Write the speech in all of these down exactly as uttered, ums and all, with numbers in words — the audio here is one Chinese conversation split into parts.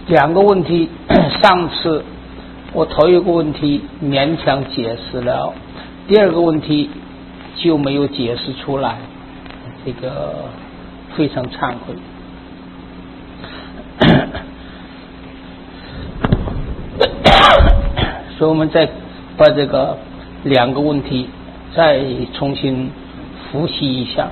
两个问题，上次我头一个问题勉强解释了，第二个问题就没有解释出来，这个非常忏悔。所以我们再把这个两个问题再重新复习一下。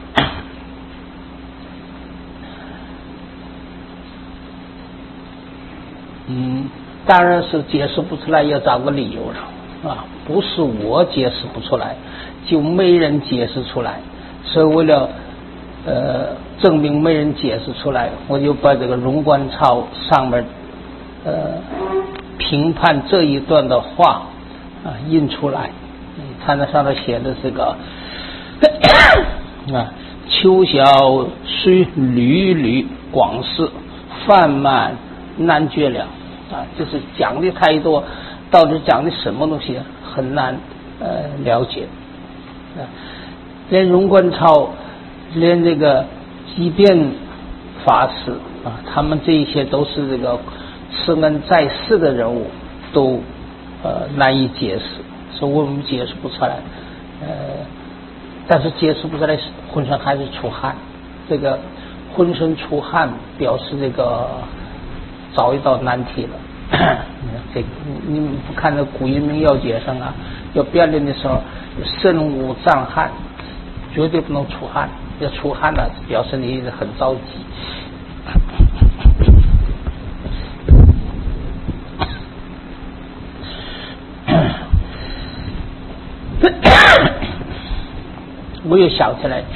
嗯，当然是解释不出来，要找个理由了啊！不是我解释不出来，就没人解释出来。所以为了呃证明没人解释出来，我就把这个荣观操上面呃评判这一段的话啊印出来。你看那上头写的这个啊，秋晓虽屡屡广释，泛漫难觉了啊，就是讲的太多，到底讲的什么东西很难呃了解啊。连荣观操，连这个即便法师啊，他们这一些都是这个慈恩在世的人物，都呃难以解释，所以我们解释不出来。呃，但是解释不出来，浑身还是出汗。这个浑身出汗表示这个找一道难题了。这个你们不看那古阴明要解上啊，要辩论的时候，身无脏汗，绝对不能出汗。要出汗了，表示你很着急。我又想起来，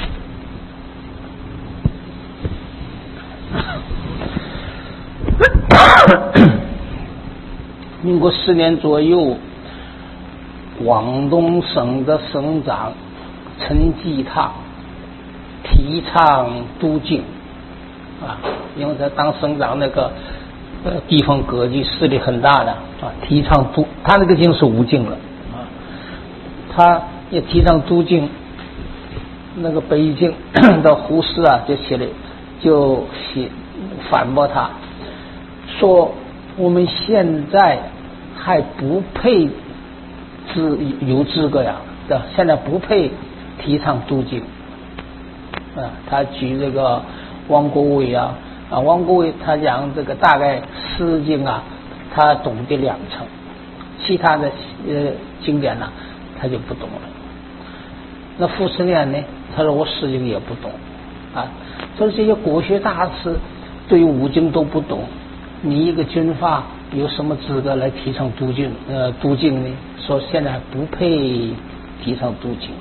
民国十年左右，广东省的省长陈济棠提倡都敬啊，因为他当省长那个呃地方格局势力很大的啊，提倡都，他那个敬是无敬了啊，他也提倡都敬。那个北京的胡适啊，就起来就写反驳他，说我们现在还不配资有资格呀，对吧？现在不配提倡都敬啊。他举这个王国维啊，啊，王国维他讲这个大概诗经啊，他懂得两成，其他的呃经典呢、啊，他就不懂了。那傅斯年呢？他说我诗经也不懂啊。所以这些国学大师对于五经都不懂，你一个军阀有什么资格来提倡都敬呃都敬呢？说现在不配提倡都敬。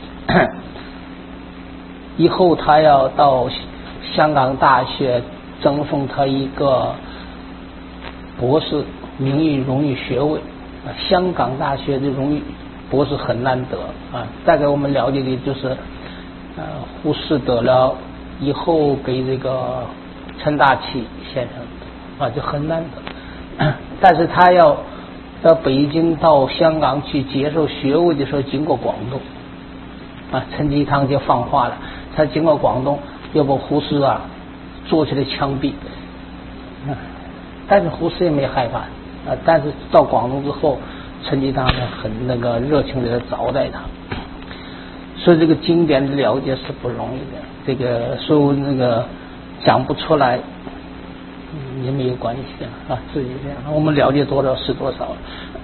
以后他要到香港大学征封他一个博士名誉荣誉学位啊，香港大学的荣誉博士很难得啊，大概我们了解的就是呃胡适得了以后给这个陈大器先生啊，就很难得。但是他要到北京到香港去接受学位的时候经过广东啊，陈济棠就放话了，他经过广东要把胡适啊做起来枪毙啊，但是胡适也没害怕啊，但是到广东之后陈济棠呢很那个热情的招待他，所以这个经典的了解是不容易的，这个所以那个讲不出来也没有关系啊，自己这样，我们了解多少是多少。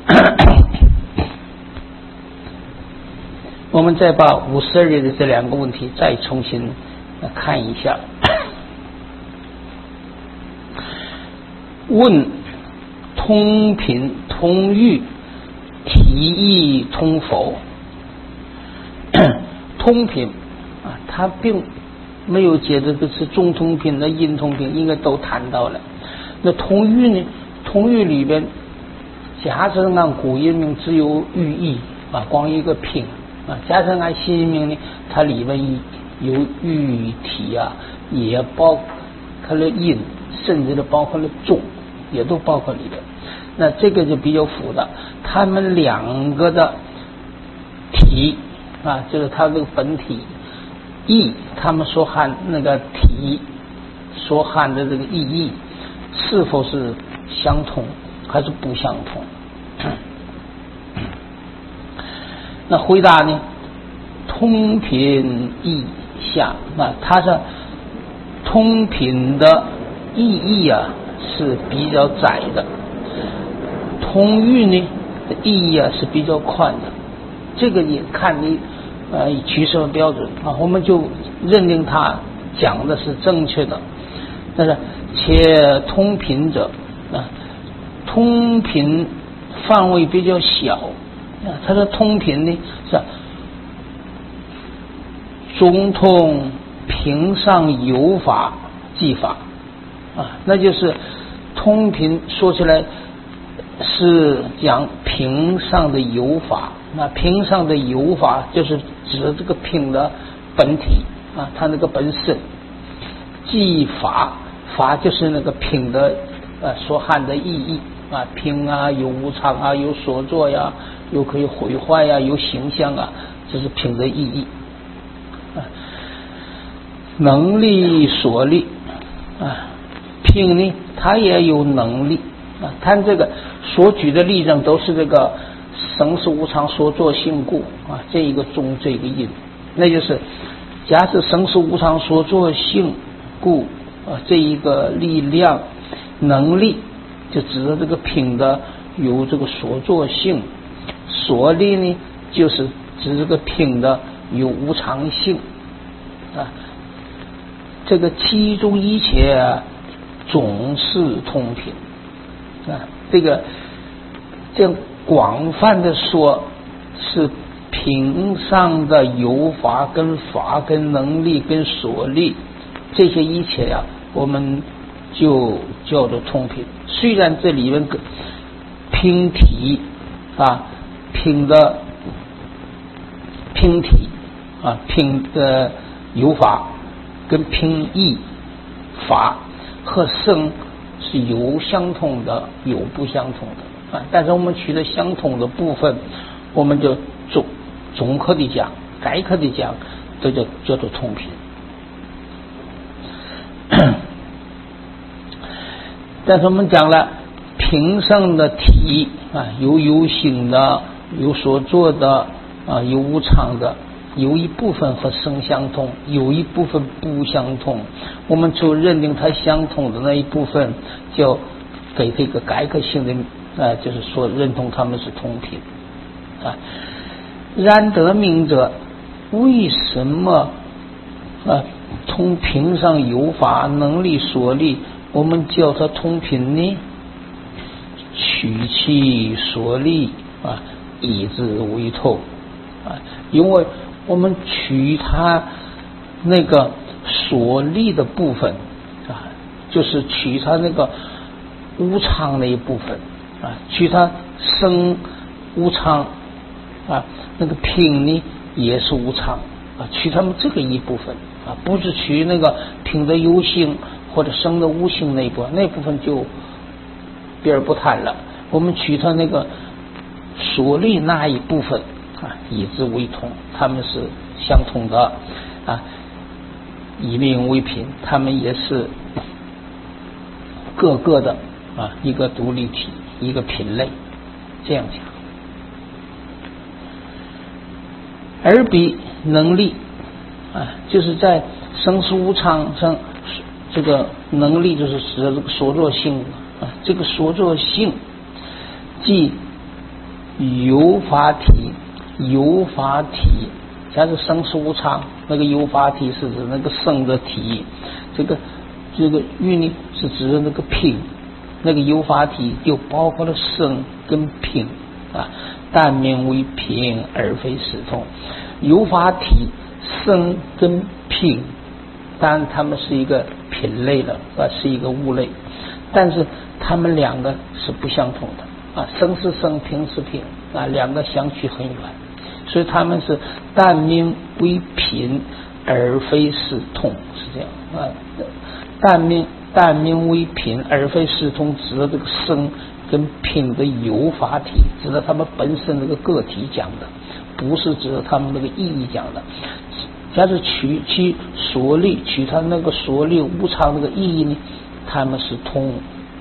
我们再把五十二页的这两个问题再重新看一下。问通品通义题意通否？通品啊，他并没有解这个是中通品的阴通品，应该都谈到了。那通义呢？通义里边，假设按古音名只有寓意啊，光一个品啊，假设按新音名呢，它里面有喻体啊，也包括了音，甚至的包括了中，也都包括里边。那这个就比较复杂，他们两个的体啊，就是它这个本体意，他们所含那个体所含的这个意义是否是相同还是不相同？那回答呢？通品意下，那它是通品的意义啊是比较窄的，通喻呢的意义啊是比较宽的。这个你看你呃取舍标准啊，我们就认定它讲的是正确的。但是且通品者啊，通品范围比较小啊，它的通品呢是中通平上有法即法啊，那就是通品说起来是讲平上的有法，那平上的有法就是指这个品的本体啊，它那个本身。即法，法就是那个品的呃所含的意义啊，品啊有无常啊，有所作呀，有可以毁坏呀，有形象啊，这是品的意义。啊，能力所力啊，品呢它也有能力啊，看这个所举的例证都是这个生死无常所作性故啊，这一个中这个因，那就是假使生死无常所作性故啊，这一个力量能力就指的这个品的有这个所作性，所力呢就是指这个品的有无常性啊，这个其中一切啊总是通品啊，这个这样广泛的说是品上的有法跟法跟能力跟所力这些一切呀、啊，我们就叫做通品。虽然这里面品体啊，品的品体啊，品的有法跟品义法和圣是有相同的，有不相同的啊。但是我们取得相同的部分，我们就总总科的讲，概括的讲，这就叫做通品。但是我们讲了品上的体啊，有有形的，有所做的啊，有无常的，有一部分和生相同，有一部分不相同。我们就认定它相同的那一部分，就给这个概括性的啊，就是说认同他们是同品啊。然得名者，为什么啊通品上有法能力所力，我们叫它通品呢？取其所力啊，以之为透啊，因为我们取它那个所力的部分啊，就是取它那个无常那一部分啊，取它生无常啊，那个品呢也是无常啊，取他们这个一部分啊，不是取那个品的有性或者生的无性那一部分，那部分就别人不谈了。我们取它那个所力那一部分啊，以之为同，他们是相同的啊，以名为品，他们也是各个的啊一个独立体，一个品类，这样讲。而比能力啊，就是在生死无常上，这个能力就是指的这个所作性啊，这个所作性即有法体，有法体，假如生死无常，那个有法体是指那个生的体，这个这个欲呢是指的那个品，那个有法体就包括了生跟品啊，但名为品而非实通。有法体生跟品，当然它们是一个品类了啊，是一个物类，但是它们两个是不相同的啊，生是生，品是品啊，两个相去很远，所以他们是但名为品而非实通，是这样啊。但名但名为品而非实通，指的这个生跟品的有法体，指的他们本身那个个体讲的，不是指的他们那个意义讲的。假如取其所力，取他那个所力无常那个意义呢，他们是通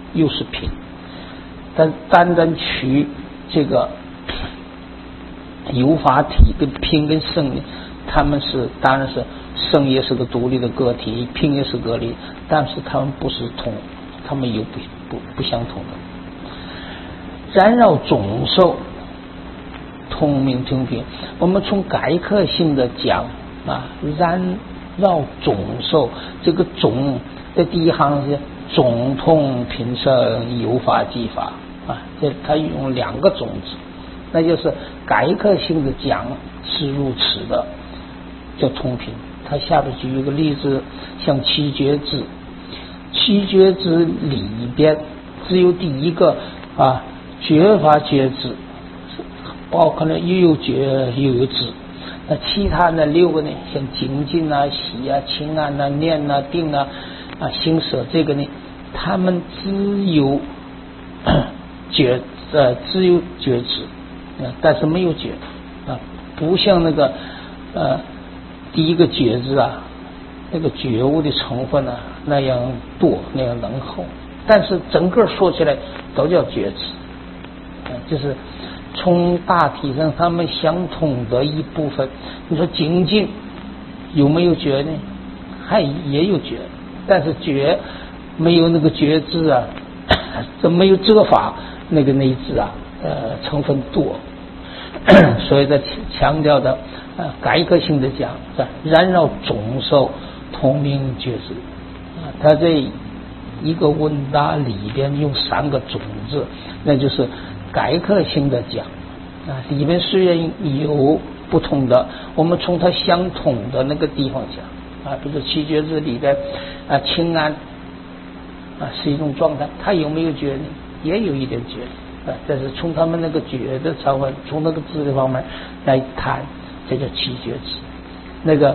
又是平。但单单取这个有法体跟平跟胜呢，他们是当然是胜也是个独立的个体，平也是个体，但是他们不是同，他们有不不不相同的。然绕总受同名同平，我们从概括性的讲啊，然绕总受，这个总的第一行是总同平胜有法即法啊，这它用两个种子，那就是概括性的讲是如此的，叫同平。它下边举一个例子，像七觉支，七觉支里边只有第一个啊觉法觉支，包括了又有觉又有支。那其他的六个呢，像精进啊、喜啊、清安啊、念啊、定啊、啊行舍，这个呢，他们只有觉呃只有觉知，呃，但是没有觉啊，不像那个呃第一个觉知啊，那个觉悟的成分呢、啊、那样多那样浓厚，但是整个说起来都叫觉知，啊、呃，就是从大体上他们相同的一部分。你说精进有没有觉呢？还也有觉，但是觉没有那个觉知啊，这没有遮法那个内质啊，呃，成分多，所以在强调的呃概括性的讲，然绕总受同名觉知啊，他这一个问答里边用三个种子，那就是概括性的讲啊，里面虽然有不同的，我们从它相同的那个地方讲啊，比如说七觉支里边啊，清安啊是一种状态，它有没有觉呢？也有一点觉啊，但是从他们那个觉的成分，从那个知的方面来谈，这叫七觉支。那个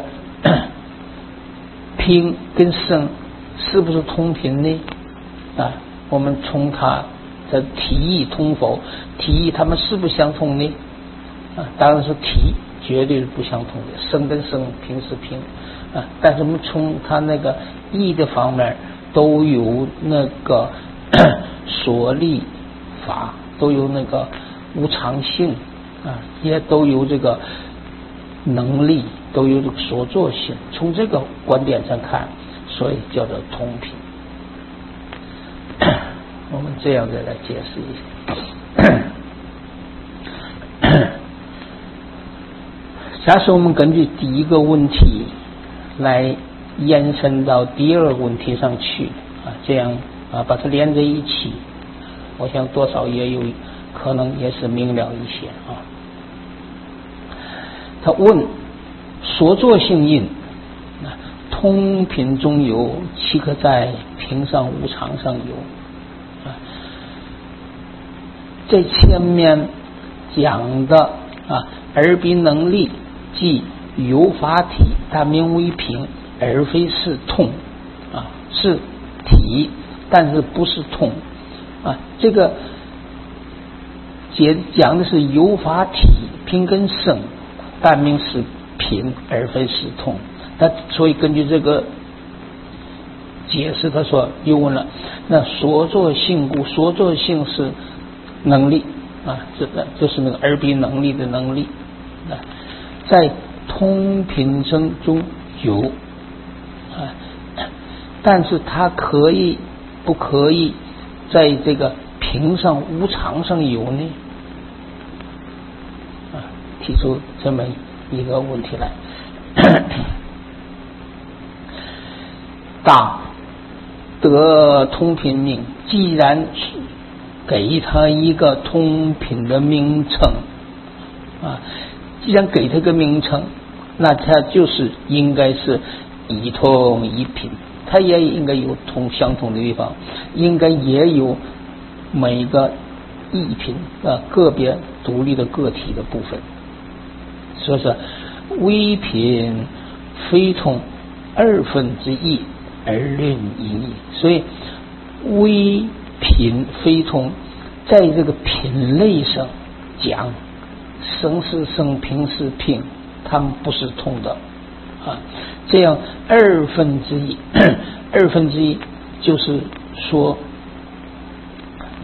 平跟胜是不是同频呢？啊，我们从它的体义通否，体义它们是不是相同呢？啊，当然是体绝对是不相同的，胜跟胜，平是平啊，但是我们从它那个义的方面都有那个所立法，都有那个无常性啊，也都有这个能力，都有这个所作性，从这个观点上看，所以叫做同频。我们这样再来解释一下。假设我们根据第一个问题来延伸到第二个问题上去啊，这样啊把它连在一起，我想多少也有可能也是明了一些啊。他问所作性因同频中有，岂可在平上无常上有啊？在前面讲的啊，而彼能力即有法体，但名为平，而非是通啊，是体，但是不是通啊。这个解讲的是有法体，平跟胜，但名是平，而非是通。他所以根据这个解释，他说又问了，那所作性故，所作性是能力啊，这个就是那个而彼能力的能力啊，在通频声中有啊，但是它可以不可以在这个平上无常上有呢？啊，提出这么一个问题来。当得通频名，既然给他一个通频的名称啊，既然给他个名称，那他就是应该是一通一频，他也应该有同相同的地方，应该也有每个异频啊个别独立的个体的部分，所以说微频非同二分之一而论一义，所以微频非同在这个品类上讲，生是生，平是平，它们不是通的啊。这样二分之一，二分之一就是说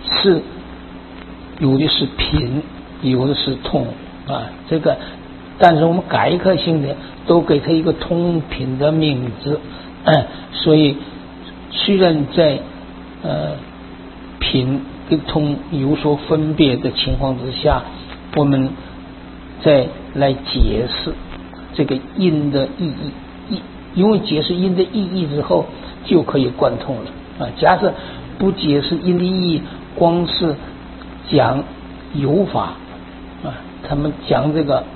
是有的是贫，有的是通啊，这个但是我们概括性的都给它一个通品的名字，嗯，所以虽然在呃品跟通有所分别的情况之下，我们再来解释这个音的意义，因为解释音的意义之后就可以贯通了啊。假设不解释音的意义，光是讲有法啊，他们讲这个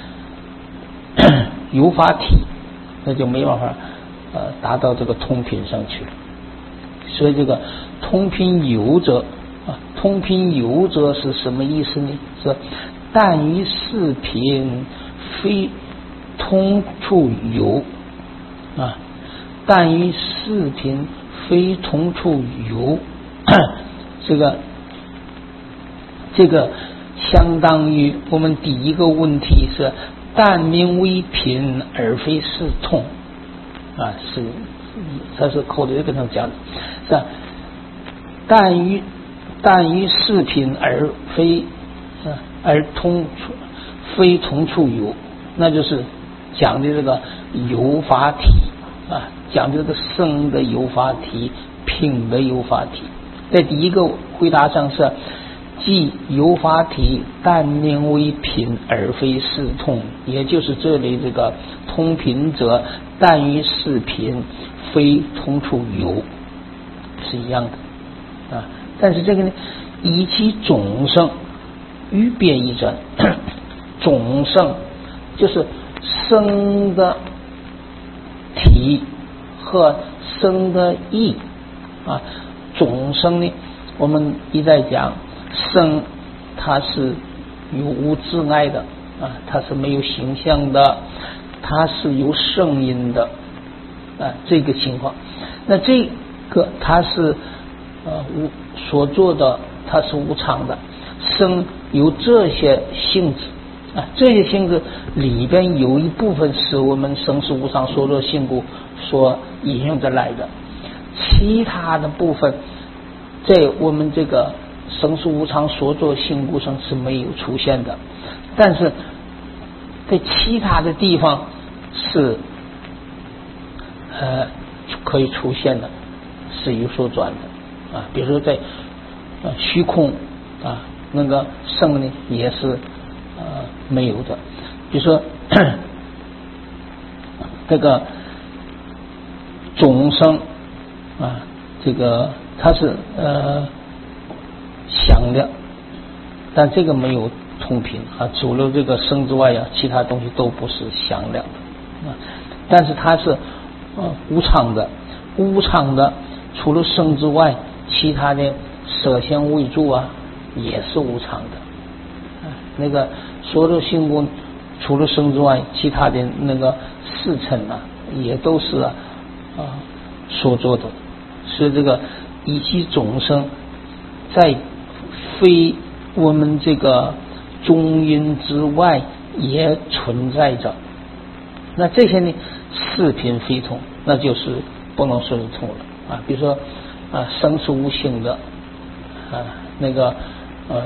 有法体，那就没办法呃达到这个通品上去了。所以这个通品有者啊，通品有者是什么意思呢？是但于四品非通处有啊，但于四品非通处有，这个这个相当于我们第一个问题是但名为品而非是通啊，是它是口头跟他讲的，是吧？但于但于四品而非而通处非通处有，那就是讲的这个有法体啊，讲的这个生的有法体，品的有法体。在第一个回答上是即有法体但名为品而非是通，也就是这里这个通品者但于四品非通处有是一样的啊。但是这个呢，以其总生与别一者，总生就是生的体和生的义啊。总生呢，我们一再讲，生它是有无自爱的啊，它是没有形象的，它是有声音的啊，这个情况。那这个它是呃无所做的，它是无常的。生有这些性质啊，这些性质里边有一部分是我们生死无常所作性故所引用着来的，其他的部分在我们这个生死无常所作性故上是没有出现的，但是在其他的地方是呃可以出现的，是有所转的啊。比如说在呃虚空啊，那个生呢也是呃没有的。比如说这个总生啊，这个它是呃响的，但这个没有通品啊，除了这个生之外啊，其他东西都不是响亮的啊。但是它是呃无常的，无常的除了生之外，其他的色相味住啊也是无常的啊。那个所有性故除了生之外，其他的那个四尘啊也都是啊啊所做的。所以这个以其总生在非我们这个中阴之外也存在着，那这些呢四品非通，那就是不能说是通了啊。比如说啊生是无性的啊，那个呃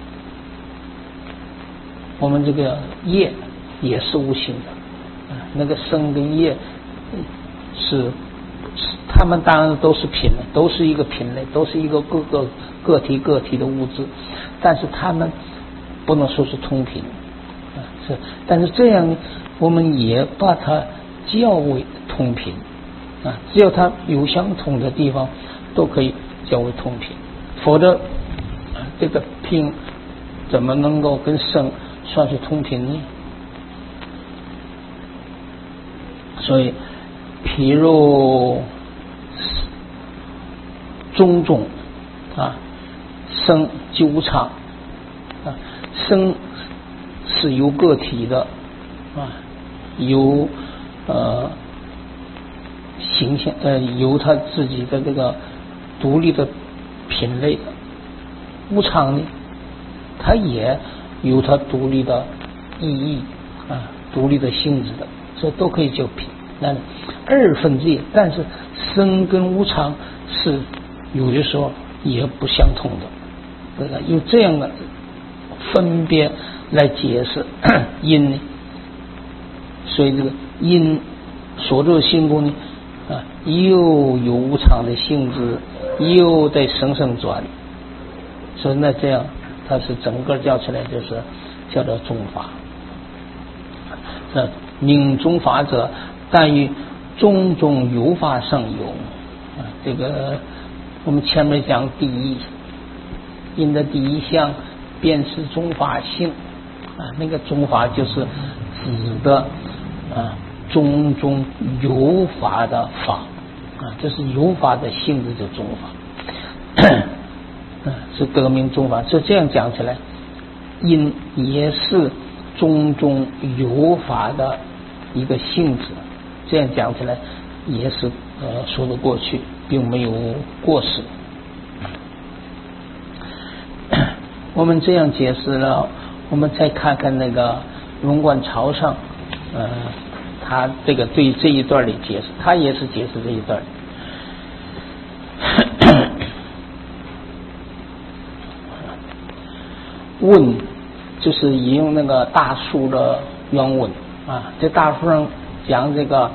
我们这个业也是无性的啊，那个生跟业是他们当然都是品类，都是一个品类，都是一个各个个体个体的物质，但是他们不能说是通品啊，是，但是这样我们也把它叫为通品啊，只要它有相同的地方，都可以叫为通品，否则啊这个品怎么能够跟生算是通品呢？所以譬如种种啊，生即无常啊，生是由个体的啊，由呃形象呃由他自己的这个独立的品类的。无常呢，它也有它独立的意义啊，独立的性质的，这都可以叫品。那二分之一，但是生跟无常是有的时候也不相同的这个用这样的分别来解释因呢，所以这个因所作性故呢啊，又有无常的性质，又在生生转，所以那这样它是整个叫起来就是叫做宗法。这名宗法者，但于种种有法上有啊，这个我们前面讲第一因的第一项便是宗法性啊，那个宗法就是指的啊种种有法的法啊，这是有法的性质的宗法，啊是得名宗法。所以这样讲起来，因也是种种有法的一个性质，这样讲起来也是呃说得过去，并没有过失。我们这样解释了，我们再看看那个龙观潮上，呃，他这个对这一段的解释，他也是解释这一段。问就是引用那个大书的原文啊，这大书上讲这个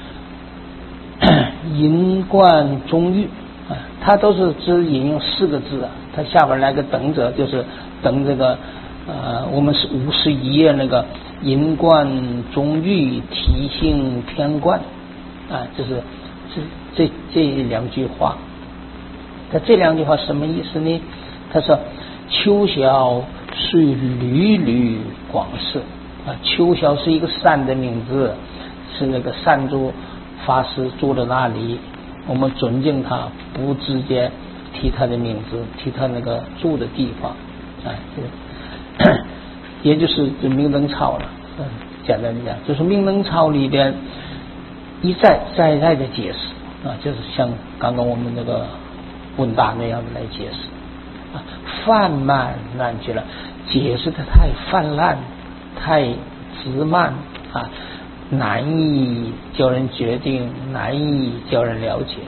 银冠中玉啊，它都是只引用四个字啊，它下边来个等者，就是等这个呃，我们是五十一页那个银冠中玉体性偏冠啊，就是这这这两句话。它这两句话什么意思呢？他说秋晓虽屡屡广释啊，秋晓是一个山的名字，是那个山住法师住的那里，我们尊敬他，不直接提他的名字，提他那个住的地方啊，这个也就是这明灯抄了。嗯，简单的讲，就是明灯抄里边一再再再的解释啊，就是像刚刚我们那个问答那样的来解释啊，泛漫难觉了，解释的太泛滥，太直漫啊，难以叫人决定，难以叫人了解。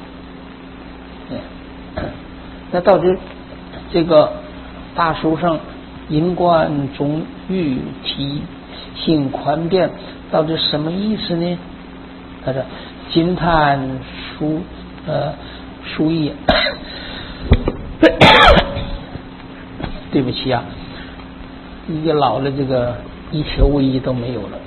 嗯，那到底这个大书上银冠中玉体性宽变到底什么意思呢？他说金叹书呃书意对不起啊，一个老了，这个一切无意都没有了。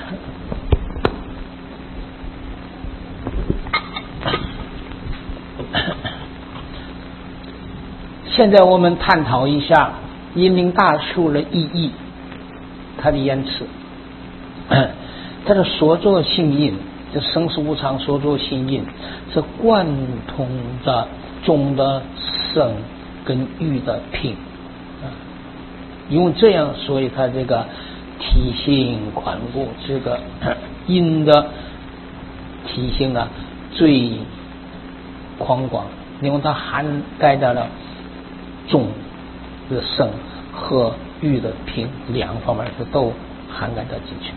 现在我们探讨一下阴灵大数的意义，它的言辞。它的所作性因，这生死无常所作性因，是贯通着中的生跟玉的品。因为这样，所以它这个体性宽固，这个因的体性啊最宽广，因为它涵盖到了中的生和玉的品两方面，是都涵盖到进去。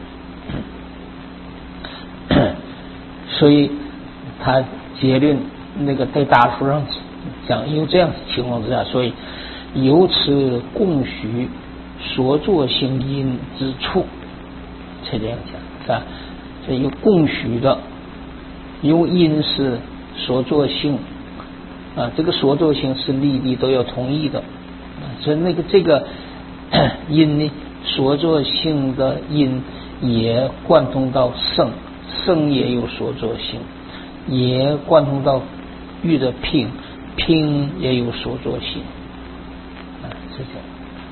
所以他结论那个在大书上讲，因为这样情况之下，所以由此供许所作性因之处，才这样讲是吧？这有供许的，由因是所作性啊，这个所作性是利弊都要同意的，所以那个这个因呢，所作性的因也贯通到圣，圣也有所作性，也贯通到玉的品，品也有所作性啊，是这样。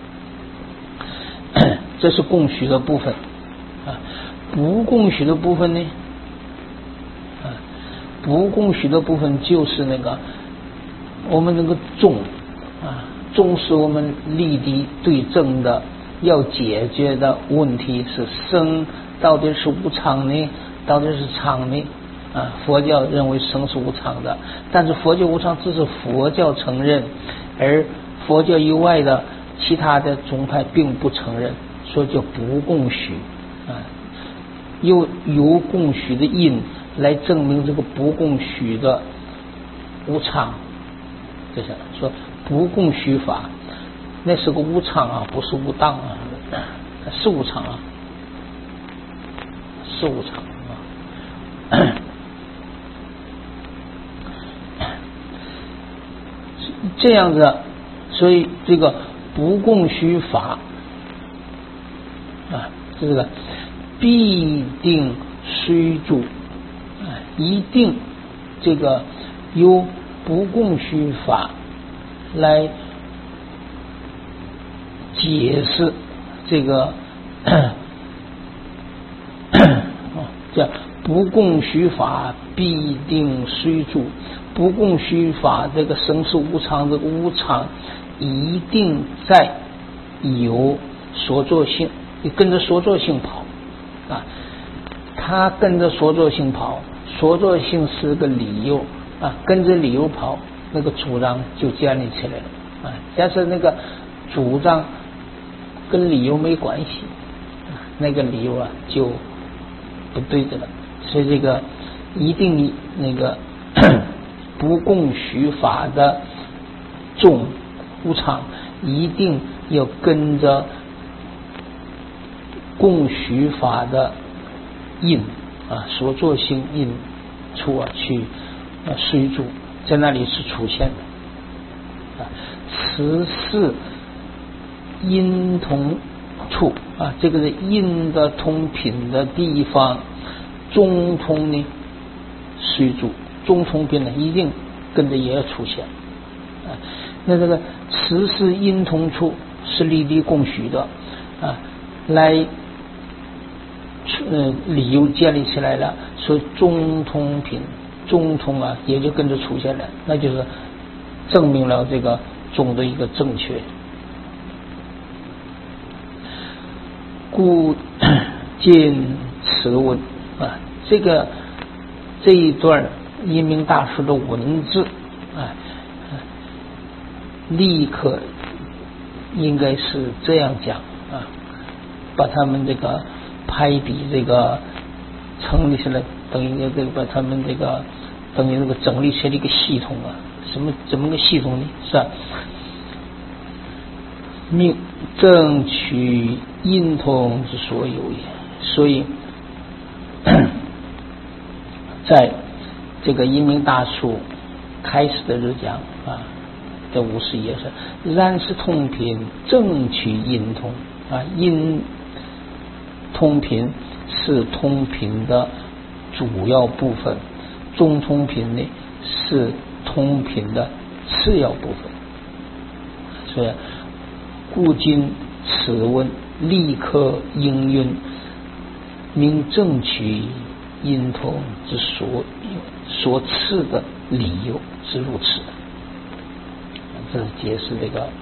这是供许的部分啊，不供许的部分呢？啊，不供许的部分就是那个我们那个重啊，重是我们立敌对正的要解决的问题，是生到底是无常呢，到底是常呢？啊，佛教认为生是无常的，但是佛教无常只是佛教承认，而佛教以外的其他的宗派并不承认，所以叫不供许啊，又有供许的因来证明这个不供许的无常，就是说不供许法那是个无常啊，不是无当啊，是无常啊，是无常啊。这样子，所以这个不共虚法啊，这个必定虽住啊，一定这个由不共虚法来解释这个叫不共虚法必定虽住，不共虚法这个生死无常，这个无常一定在有所作性，你跟着所作性跑啊，他跟着所作性跑，所作性是个理由啊，跟着理由跑，那个主张就建立起来了啊。但是那个主张跟理由没关系，那个理由啊就不对的了。所以这个一定那个不共虚法的众无常，一定要跟着共虚法的因啊，所作性因处啊去啊随住，在那里是出现的啊。此是因同处啊，这个是因的同品的地方，中通呢随住，中通品呢一定跟着也要出现啊。那这个此是因同处是离离共虚的啊，来呃理由建立起来了，所以中通品中通啊也就跟着出现了，那就是证明了这个中的一个正确。故今此文啊，这个这一段阴明大师的文字啊，立刻应该是这样讲啊，把他们这个排比这个成立起来，等于这个把他们这个等于这个整理起来一个系统啊，什么怎么个系统呢？是吧？命正取因同之所有也，所以在这个阴明大术开始的日讲啊，在五十页是然是通品正取因同啊，因通品是通品的主要部分，中通品呢是通品的次要部分，所以故今此文立刻应运明正取因同之所所赐的理由是如此的。这是解释这个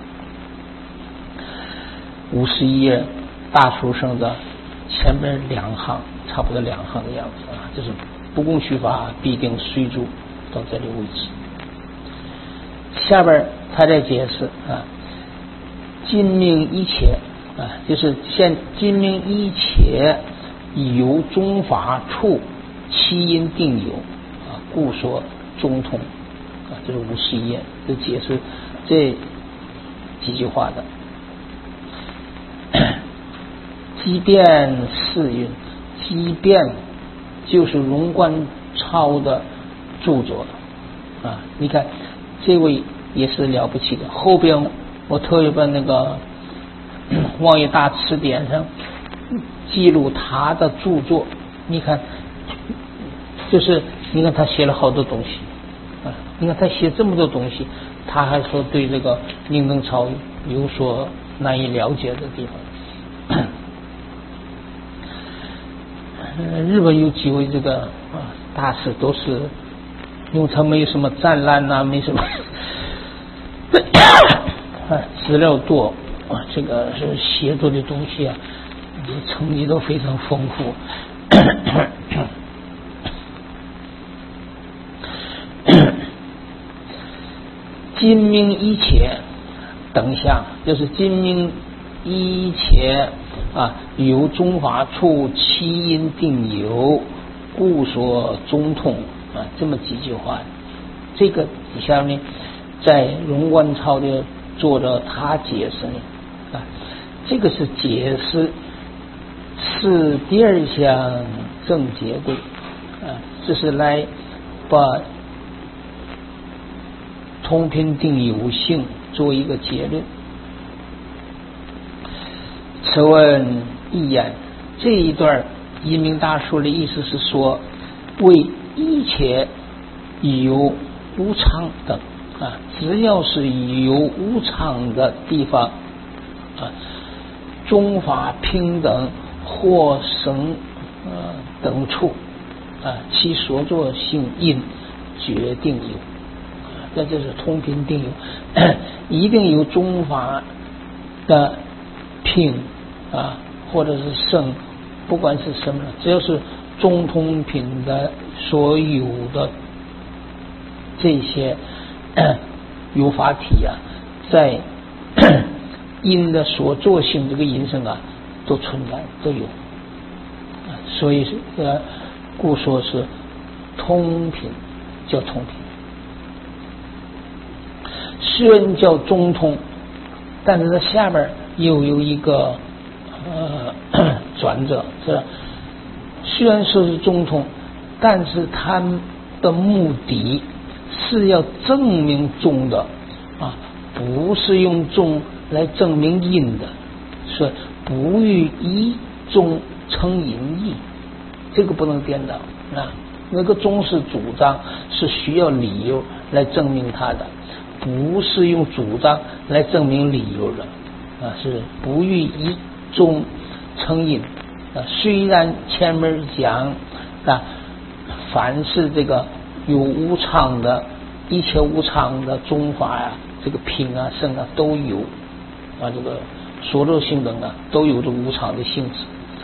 五十一页大书生的前面两行，差不多两行的样子啊，就是不共虚法必定虽住到这里为止。下边他再解释啊，今明一切啊，就是现今明一切由中法处其因定有啊，故说中通啊，这是五十一页，这解释这几句话的。即便是云，即便就是荣观超的著作啊，你看这位也是了不起的。后边我特别把那个望业大辞典上记录他的著作，你看，就是你看他写了好多东西啊，你看他写这么多东西，他还说对这个宁邓超有所难以了解的地方。日本有几位这个啊大师都是，因为他没有什么战乱呐、啊，没什么啊资料多啊，这个是写作的东西啊，成绩都非常丰富。今明一切等相，就是今明一切啊，由中法处其因定有，故说中通啊，这么几句话。这个底下呢，在荣观超的做着他解释呢？啊，这个是解释是第二项正结构啊，这是来把通品定有性做一个结论。此问一言，这一段一明大说的意思是说，为一切有无常等啊，只要是有无常的地方啊，中法平等或生呃等处啊，其所作性因决定有啊，这就是通品定有，一定有中法的平啊，或者是生，不管是什么，只要是中通品的所有的这些有法体啊，在因的所作性这个因生啊，都存在，都有，所以呃，故说是通品，叫通品。虽然叫中通，但是它下面又有一个呃转折，是虽然说是中通，但是它的目的是要证明中的啊，不是用中来证明因的，所以不与一中成因义，这个不能颠倒啊。那个中是主张是需要理由来证明它的，不是用主张来证明理由的啊，是不与一中成因啊。虽然前面讲啊，凡是这个有无常的一切无常的中法呀、啊，这个品啊生啊都有啊，这个所作性等啊都有这无常的性质，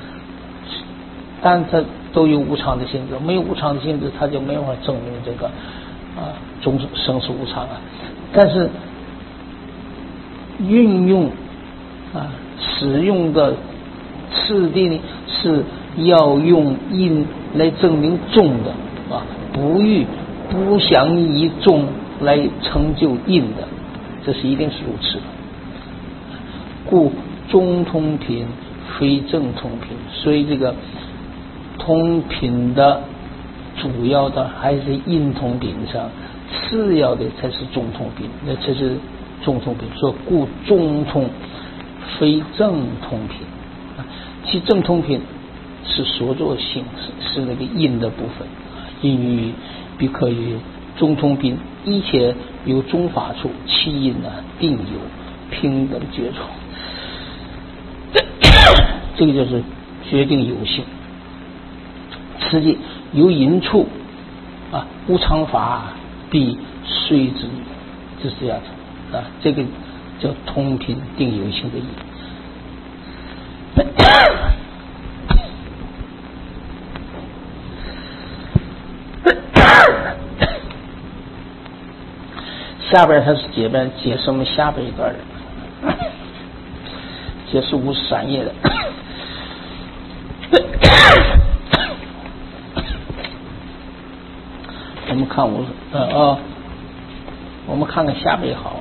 但它都有无常的性质，没有无常的性质，它就没有法证明这个啊终生是无常啊。但是运用啊使用的次第呢，是要用因来证明中的啊，不欲不想以中来成就因的，这是一定是如此的。故中通品非正通品，所以这个通品的主要的还是因通品上，次要的才是中通品，那这是中通品。说故中通非正通品，其正通品是所作性，是是那个因的部分，因于必可于中通品，一切有中法处，其因啊定有平等觉处，这个就是决定有性。此即有因处啊，无常法必随之，就是这样子啊，这个叫通品定有性的意义。下边他是解边解释我们下边一段的，解释五十三页的。我们看五呃呃，我们看看下边也好。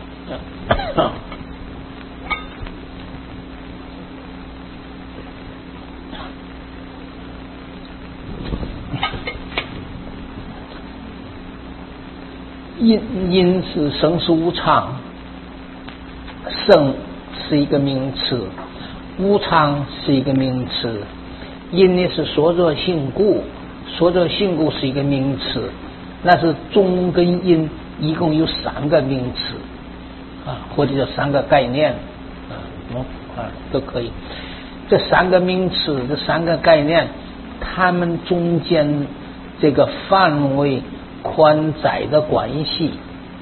因因是生是无常，生是一个名词，无常是一个名词，因呢是所作性故，所作性故是一个名词，那是中跟因一共有三个名词啊，或者叫三个概念啊，啊都可以。这三个名词，这三个概念，它们中间这个范围宽窄的关系，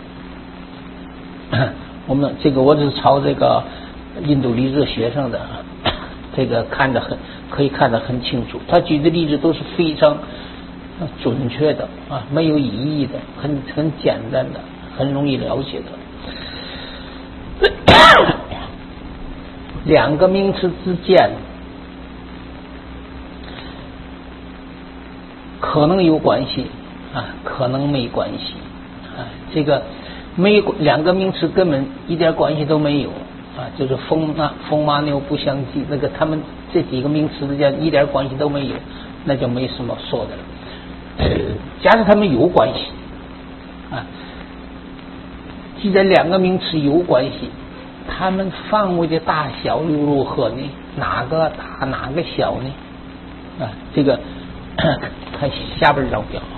我们这个我只是抄这个印度理哲学上的，这个看得很可以看得很清楚。他举的例子都是非常准确的啊，没有疑义的，很很简单的，很容易了解的。两个名词之间可能有关系啊，可能没关系啊。这个没有两个名词根本一点关系都没有啊，就是风啊风马牛不相及，那个他们这几个名词之间一点关系都没有，那就没什么说的了。呃，假设他们有关系啊，既然两个名词有关系，它们范围的大小又如何呢？哪个大哪个小呢？啊，这个看下边这张表。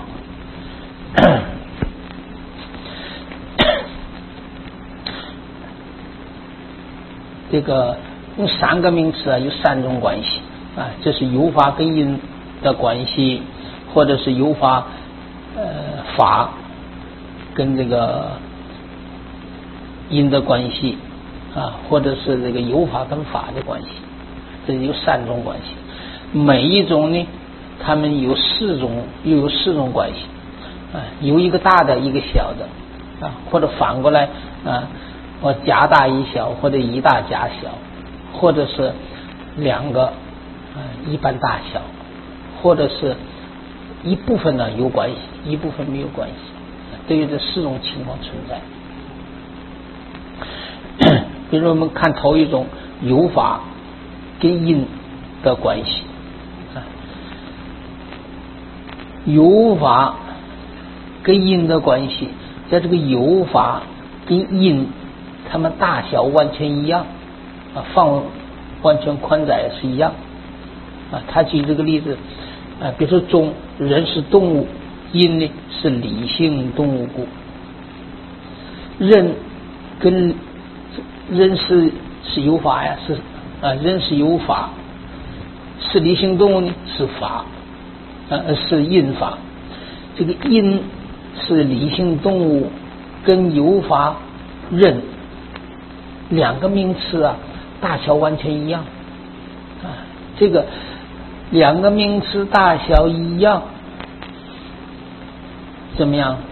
这个用三个名词啊，有三种关系啊，这是有法跟因的关系，或者是有法呃法跟这个因的关系啊，或者是这个有法跟法的关系，这有三种关系。每一种呢，它们有四种，又有四种关系啊，有一个大的，一个小的啊，或者反过来啊。我加大一小，或者一大加小，或者是两个呃一般大小，或者是一部分呢有关系，一部分没有关系，对于这四种情况存在。比如我们看头一种有法跟因的关系啊，有法跟因的关系，在这个有法跟因它们大小完全一样啊，范围完全宽窄是一样啊。他举这个例子啊，比如说中人是动物，因呢是理性动物故，人跟人是是有法呀，是啊，人是有法，是理性动物呢是法啊，是因法。这个因是理性动物跟有法人两个名词啊，大小完全一样啊。这个两个名词大小一样，怎么样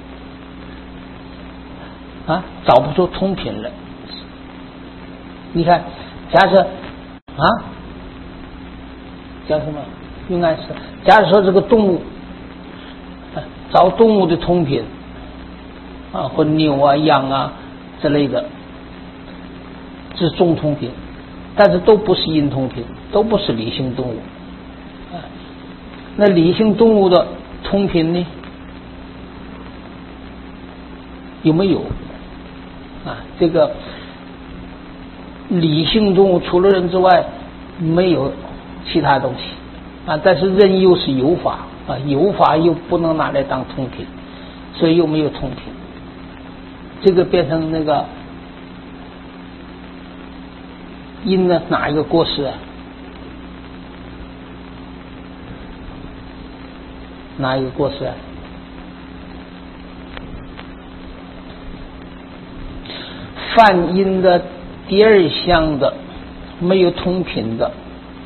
啊？找不出通品来。你看，假设啊，叫什么？应该是，假如说这个动物，啊、找动物的通品啊，或牛啊、羊啊之类的。是中通品，但是都不是因通品，都不是理性动物啊。那理性动物的通品呢？有没有啊？这个理性动物除了人之外没有其他东西啊，但是人又是有法啊，有法又不能拿来当通品，所以又没有通品。这个变成那个因呢哪一个过失啊？哪一个过失啊？犯因的第二项的没有通品的，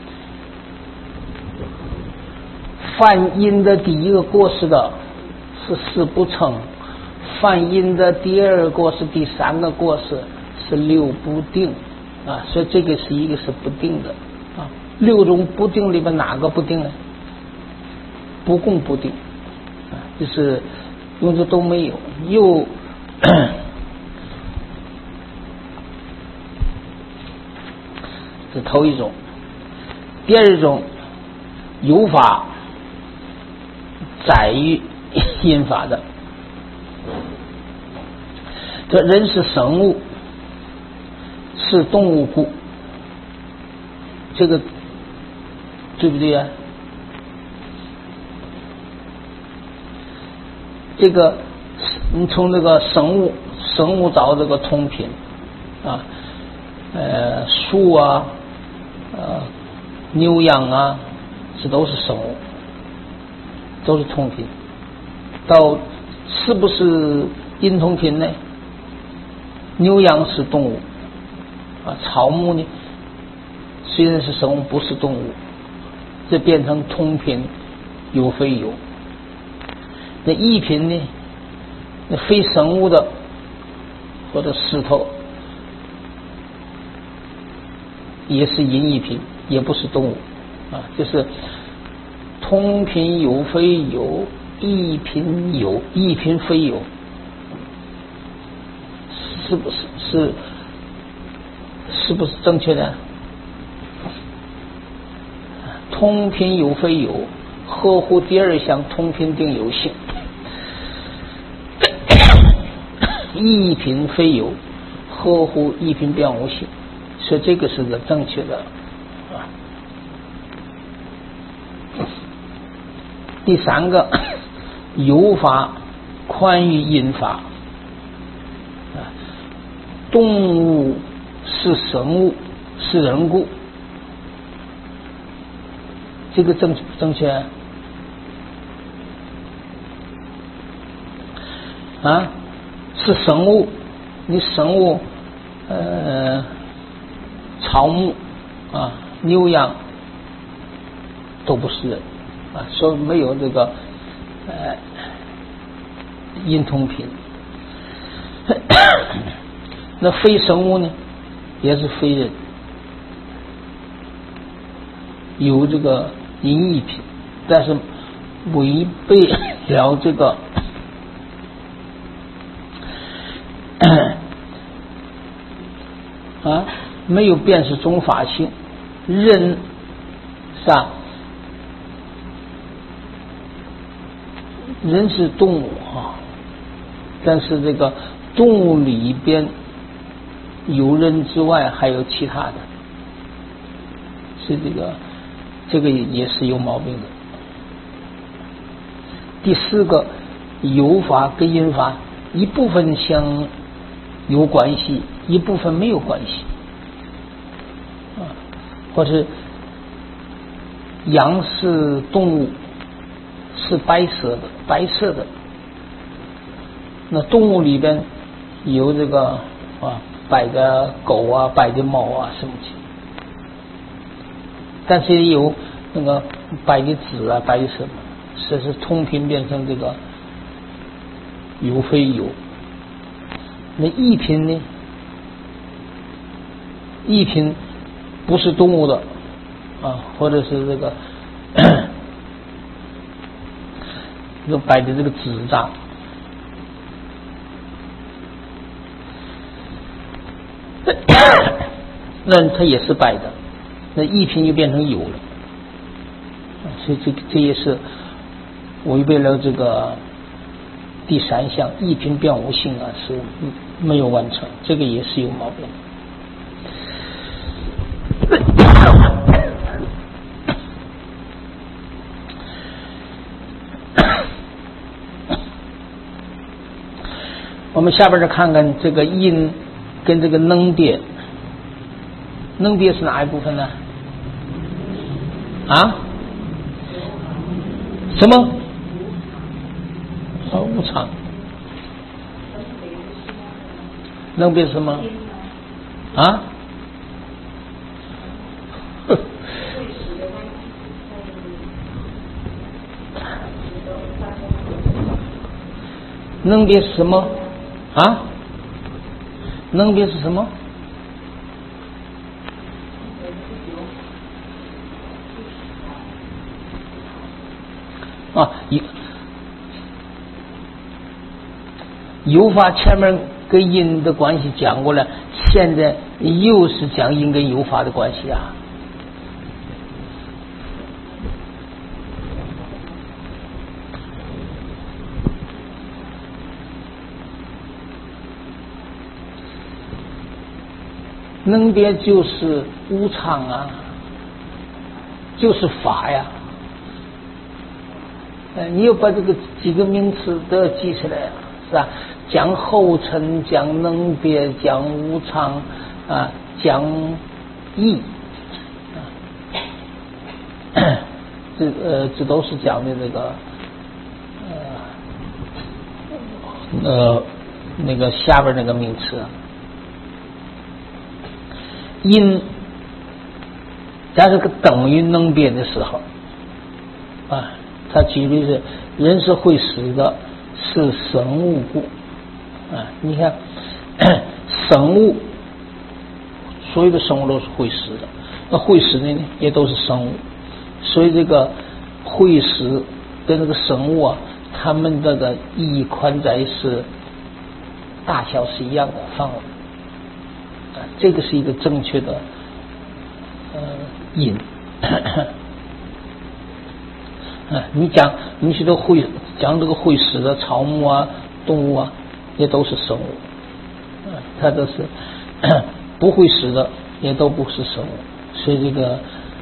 犯因的第一个过失的是四不称，犯因的第二个过失、第三个过失是六不定啊，所以这个是一个是不定的啊。六种不定里边哪个不定呢？不共不定啊，就是用这都没有。又这头一种，第二种有法载于因法的，这人是生物，是动物故，这个对不对啊？这个你从这个生物生物找这个通品啊，呃树啊，呃牛羊啊，这都是生物，都是通品。到是不是因通品呢？牛羊是动物啊，草木呢虽然是生物，不是动物，这变成通品有非有。那异品呢？那非生物的或者石头也是因异品，也不是动物啊，就是通品有非有，异品有，异品非有是不是是是不是正确的？通品有非有，合乎第二项通品定有性。一品非有，合乎一品变无性，所以这个是个正确的啊。第三个，有法宽于因法啊，动物是生物，是人故，这个正不正确啊？是生物，你生物，呃，草木啊，牛羊都不是人啊，所以没有这个呃因同品。那非生物呢，也是非人，有这个因异品，但是违背了这个。啊，没有辨识中法性，人是吧？人是动物啊，但是这个动物里边有人之外还有其他的，是这个这个也是有毛病的。第四个，有法跟因法一部分相有关系，一部分没有关系啊，或是羊是动物，是白色的，白色的，那动物里边有这个啊白的狗啊，白的猫啊什么的，但是也有那个白的纸啊，白的什么，这是通品变成这个有非有。那异品呢？异品不是动物的啊，或者是这个这个摆的这个纸张，那它也是摆的，那异品就变成有了，所以这这也是违背了这个第三项异品变无性啊，是没有完成，这个也是有毛病。我们下边再看看这个因跟这个能别，能别是哪一部分呢？啊？什么？哦，无常。能别是什么？啊？能别是什么？啊？能别是什么？啊，有有法前面跟因的关系讲过了，现在又是讲因跟有法的关系啊。能别就是无常啊，就是法呀。你要把这个几个名词都要记起来，是吧？讲后尘，讲能别，讲无常啊，讲义啊，这呃这都是讲的这个呃呃那个下边那个名词。因在这个等于能别的时候啊，他举例是人是会死的，是生物故啊。你看生物，所有的生物都是会死的，那会死的呢也都是生物，所以这个会死跟这个生物啊，他们这个义宽在是大小是一样的范围，啊，这个是一个正确的呃音。啊，你讲你许多会讲这个会死的草木啊、动物啊，也都是生物，啊，它都是不会死的，也都不是生物。所以这个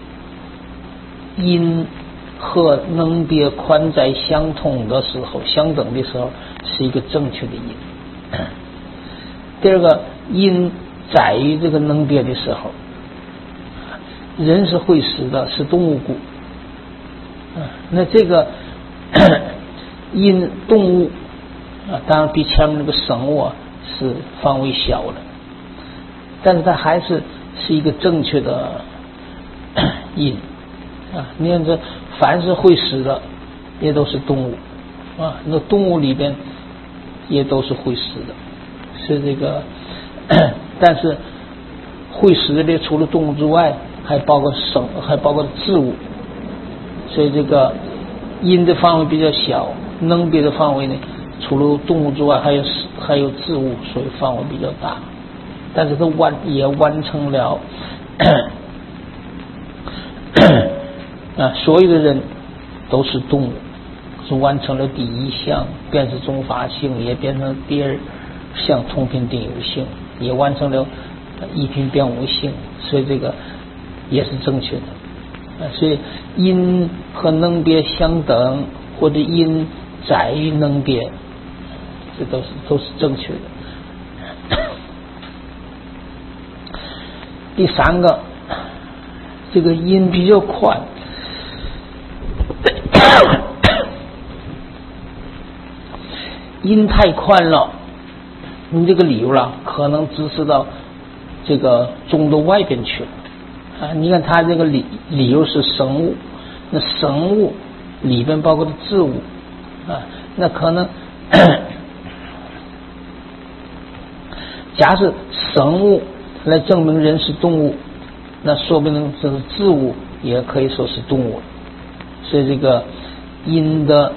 音和能别宽窄相同的时候，相等的时候，是一个正确的音。第二个，音窄于这个能别的时候，人是会死的，是动物骨。那这个因动物啊，当然比前面那个生物啊是范围小了，但是它还是是一个正确的因啊。你看这凡是会死的也都是动物啊，那动物里边也都是会死的，是这个，但是会死的除了动物之外，还包括生，还包括植物。所以这个因的范围比较小，能别的范围呢，除了动物之外，还有还有植物，所以范围比较大。但是它完也完成了啊，所有的人都是动物，是完成了第一项，便是中法性，也变成第二项同频定有性，也完成了一频变无性，所以这个也是正确的。所以因和能别相等，或者因窄于能别，这都是都是正确的。第三个，这个因比较宽，因太宽了，你这个理由了，可能直视到这个中的外边去了。啊，你看它这个理理由是生物，那生物里边包括的植物啊，那可能假设生物来证明人是动物，那说不定这是植物也可以说是动物，所以这个因的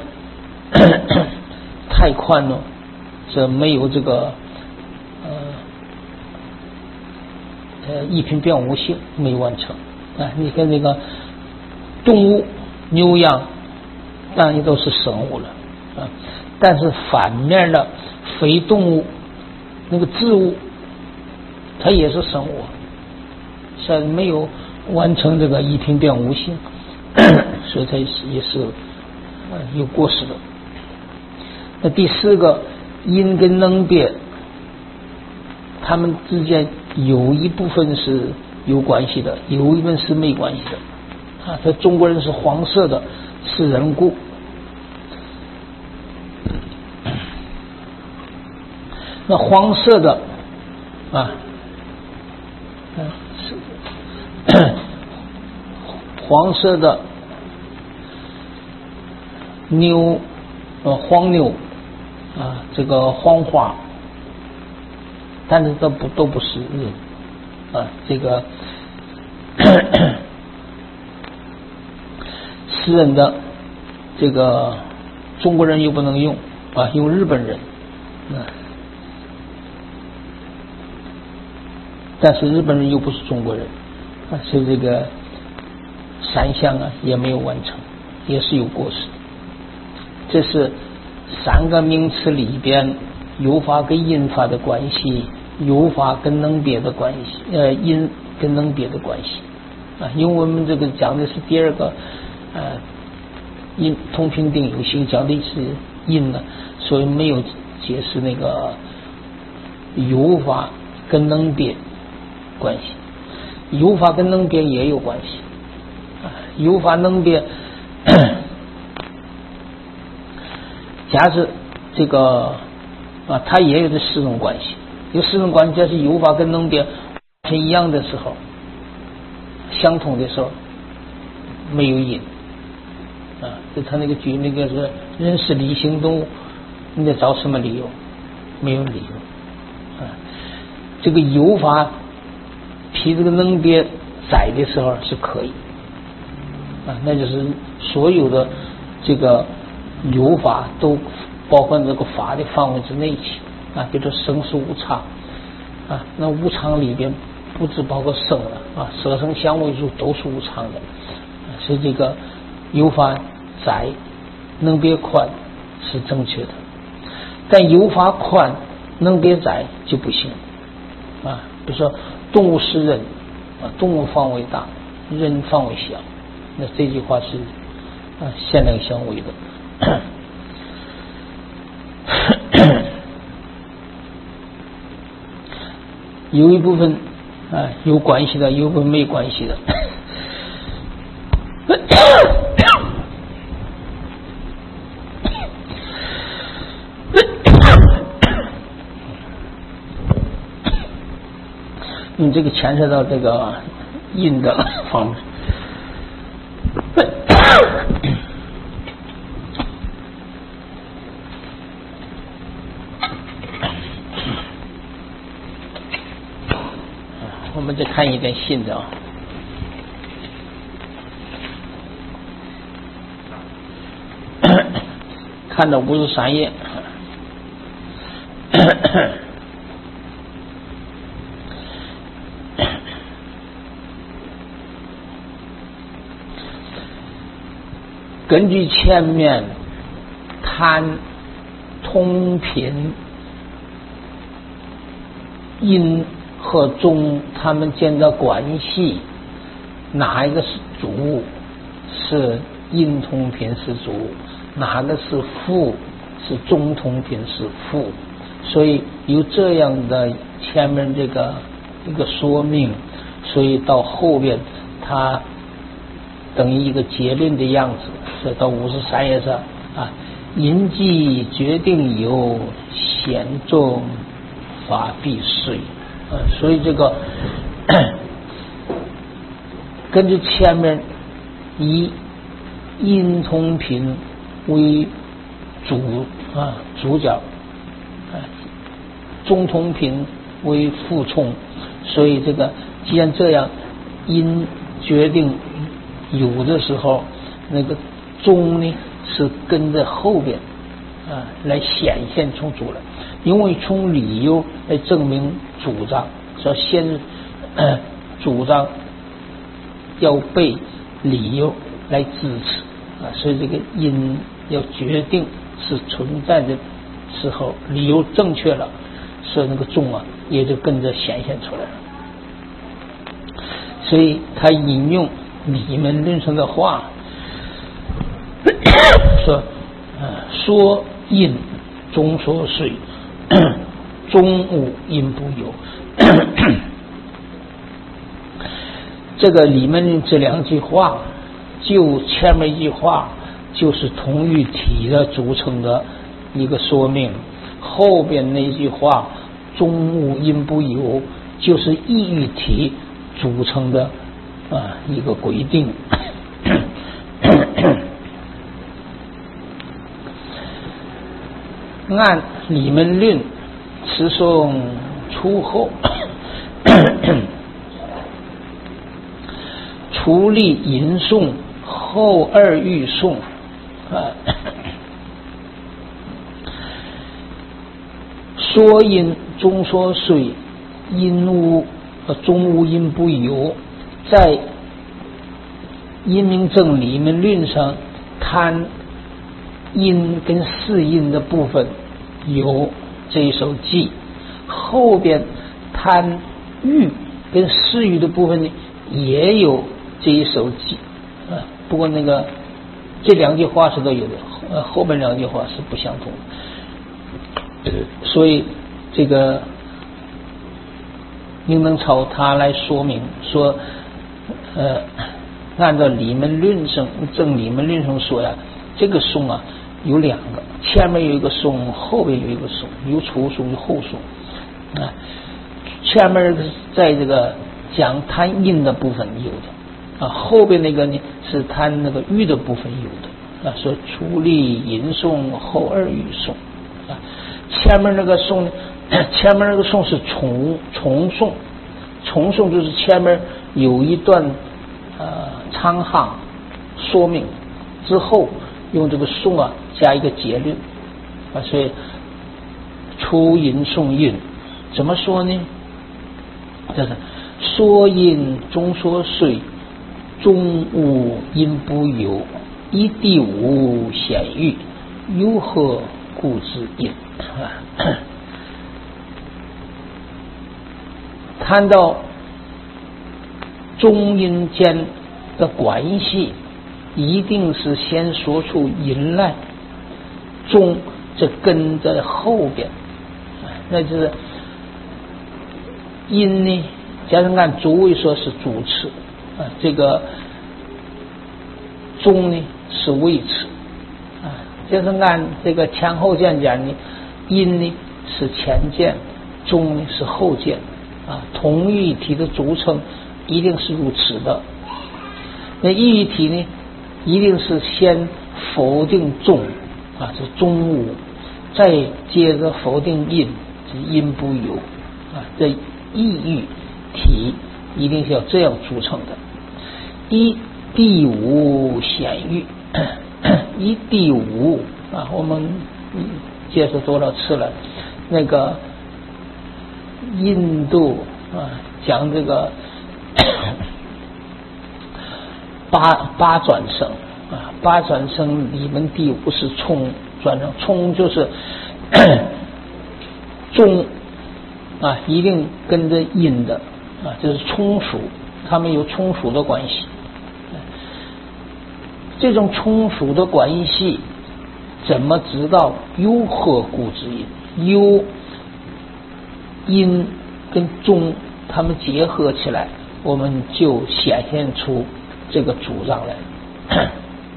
太宽了，这没有这个呃呃一频变无性没完成啊。你看这个动物牛羊当然都是生物了啊，但是反面的非动物那个植物它也是生物，所以没有完成这个一频变无性，所以它也是也是呃有过失的。那第四个因跟能别，他们之间有一部分是有关系的，有一部分是没关系的啊。这中国人是黄色的，是人故。那黄色的啊，是黄色的牛，呃，黄牛啊，这个黄花，但是都不都不是人啊。这个诗人的这个中国人又不能用啊，用日本人啊，但是日本人又不是中国人啊，所以这个三项啊也没有完成，也是有过失。这是三个名词里边有法跟因法的关系，有法跟能别的关系，呃，因跟能别的关系啊。因为我们这个讲的是第二个呃因同频定有性，讲的是因呢，所以没有解释那个有法跟能别关系。有法跟能别也有关系啊，有法能别。假设这个啊，它也有这四种关系，有四种关系，假设有法跟能别是一样的时候，相同的时候，没有因啊。就他那个举那个是人是理性动物，你得找什么理由？没有理由啊。这个有法比这个能别窄的时候是可以啊，那就是所有的这个有法都包括这个法的范围之内去啊，比如说生死无常啊，那无常里边不只包括生了啊，色声香味触都是无常的，啊、所以这个有法窄能别宽是正确的，但有法宽能别窄就不行啊。比如说动物是人啊，动物范围大，人范围小，那这句话是啊限量相违的。有一部分啊有关系的，有一部分没关系的。你这个牵涉到这个阴的方面。我们再看一点新的啊，看到五十三页。根据前面贪通品阴和中他们间的关系，哪一个是主？是阴通品是主，哪个是副？是中通品是副。所以有这样的前面这个一个说明，所以到后边它等于一个结论的样子。这到五十三页上啊，阴既决定有，显众法必遂。呃，所以这个根据前面以阴通品为主啊主角，啊中通品为副从，所以这个既然这样，阴决定有的时候，那个中呢是跟着后边啊来显现出主来，因为从理由来证明主张，说先呃主张要被理由来支持啊，所以这个因要决定是存在的时候，理由正确了，所以那个中啊也就跟着显现出来了。所以他引用理门论上的话说，呃，说因中说水，中无因不有。这个里面这两句话，就前面一句话就是同义体的组成的一个说明，后边那句话中无因不有就是异义体组成的啊一个规定。按理门论，持诵出后，除立吟诵后二欲诵啊，说因中说水，因无呃中无因不有，在因明正理门论上贪因跟四因的部分有这一首记，后边贪欲跟四欲的部分呢也有这一首记啊。不过那个这两句话是都有的，呃，后边两句话是不相同的。所以这个宁能超他来说明说，呃，按照理门论上正理门论上说呀，这个颂啊有两个，前面有一个颂，后边有一个颂，有初颂有后颂啊。前面在这个讲贪因的部分有的啊，后边那个呢是贪那个欲的部分有的啊。说初立吟诵后二欲诵啊，前面那个颂呢，前面那个颂是重重颂，重颂就是前面有一段呃长行说明之后，用这个颂啊加一个结论啊，所以出吟诵韵，怎么说呢？就是说音中说岁，中无音不有，一地无显喻，有何故之音？谈到中音间的关系，一定是先说出音来，中这跟在后边，那就是音呢，假如按主谓说是主词啊，这个中呢是谓词啊，就是按这个前后键讲呢，音呢是前键，中呢是后键啊，同义体的组成一定是如此的。那义体呢，一定是先否定中啊，是中无，再接着否定音，是音不有啊，这意喻体一定是要这样组成的。一地无显喻，一地无啊，我们介绍多少次了？那个印度啊，讲这个八八转声啊，八转声里面第五是冲转声，冲就是中啊，一定跟着音的啊，这是冲属，它们有冲属的关系。这种冲属的关系怎么知道有何故之音？有音跟中它们结合起来，我们就显现出这个主张来。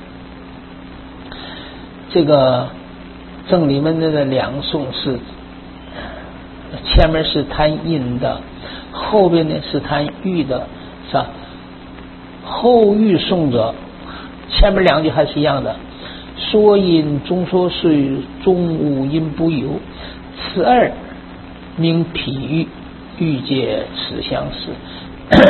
这个正里面的两颂是前面是谈音的，后边呢是谈喻的，是吧？后喻颂者，前面两句还是一样的，说音中说岁，中无音不有，此二名譬喻，喻皆此相似。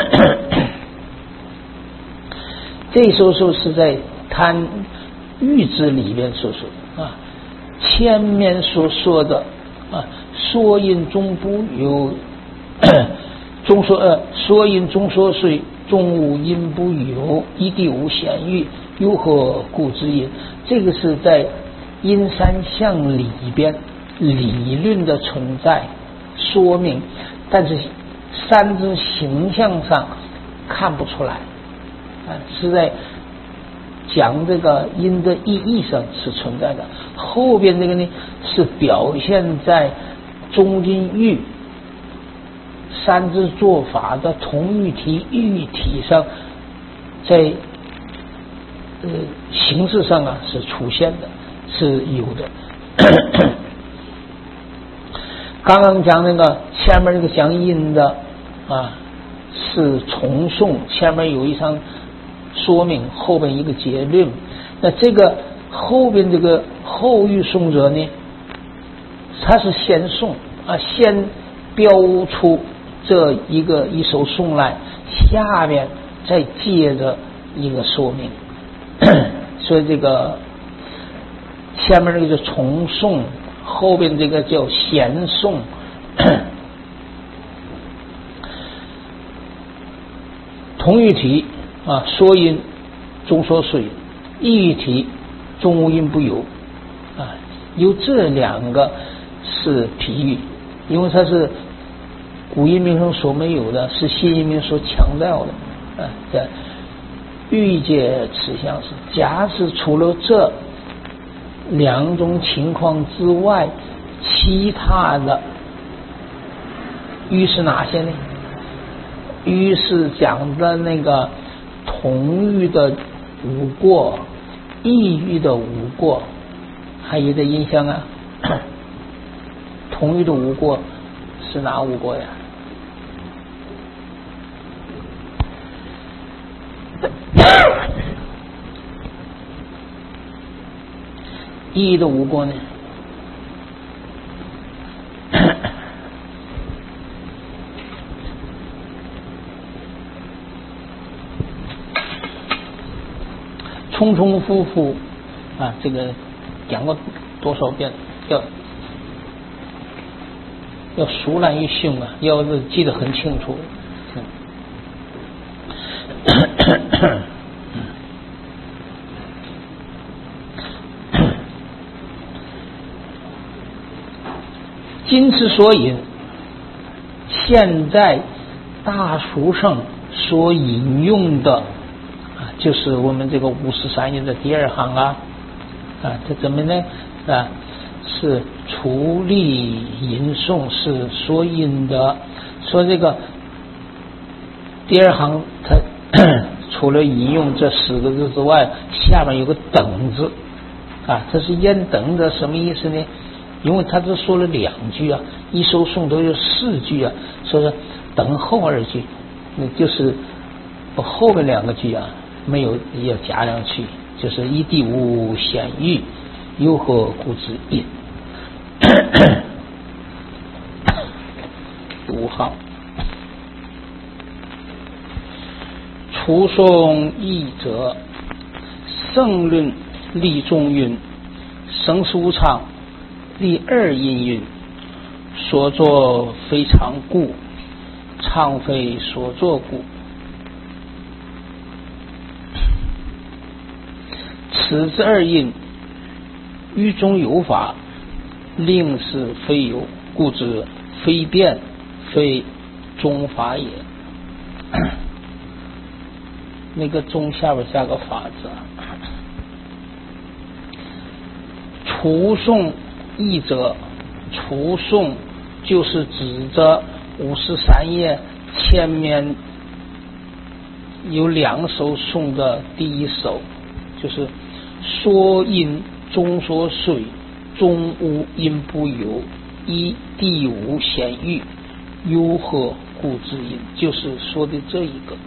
这首诗是在谈喻之里边所说的啊，前面所说的啊，说音中不有，中说呃，说音中说岁，中无音不有，一地无显喻，有何故之音？这个是在音三项里边理论的存在说明，但是三字形象上看不出来啊，是在讲这个音的意义上是存在的。后边这个呢是表现在中音喻三字做法的同义体、异义体上，在呃形式上啊是出现的，是有的。刚刚讲那个前面那个讲音的啊是重诵，前面有一场说明，后边一个结论。那这个后边这个后喻诵者呢，他是先诵啊，先标出这一个一首颂来，下面再接着一个说明。所以这个前面这个叫重诵，后边这个叫先诵。同义体啊，说音中说岁，异义体中无音不有啊，有这两个是譬喻，因为它是古音名声所没有的，是新音名所强调的啊。这喻皆此相似。假使除了这两种情况之外，其他的喻是哪些呢？喻是讲的那个同喻的无过，异喻的无过，还有的印象啊。同喻的无过是哪无过呀？异喻的无过呢？重重复复啊，这个讲过多少遍？要要熟难于胸啊，要是记得很清楚。今之所引，现在大书上所引用的啊，就是我们这个五十三页的第二行啊啊，这怎么呢啊？是除例引诵是所引的，说这个第二行它除了引用这四个字之外，下面有个等字啊，这是烟等的什么意思呢？因为他只说了两句啊，一首颂都有四句啊，所以说等后二句，那就是把后面两个句啊没有要加上去，就是一地无显喻，又何故之引？五行除诵译者，圣论立中韵，生死无常立二音韵，所作非常故，常非所作故。此之二音，语中有法，令是非有，故知非变，非中法也。那个中下边加个法字，除诵译者，除诵就是指着五十三页前面有两首颂的第一首，就是说音中说水，中无音不有，一地无显喻，忧何故之音，就是说的这一个。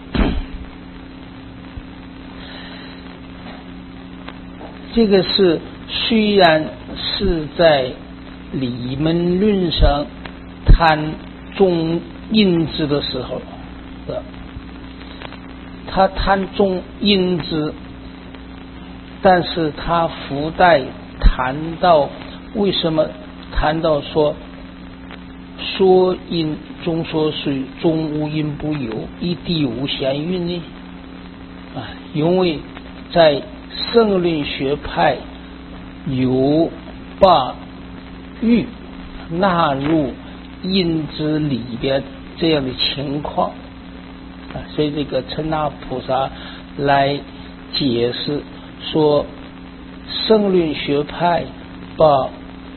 这个是虽然是在理门论上谈中音字的时候的，他谈中音字，但是他附带谈到为什么谈到说说音中说水，中无音不有，一地无显喻呢？啊，因为在圣论学派有把语纳入音之里边这样的情况啊，所以这个陈那菩萨来解释说，圣论学派把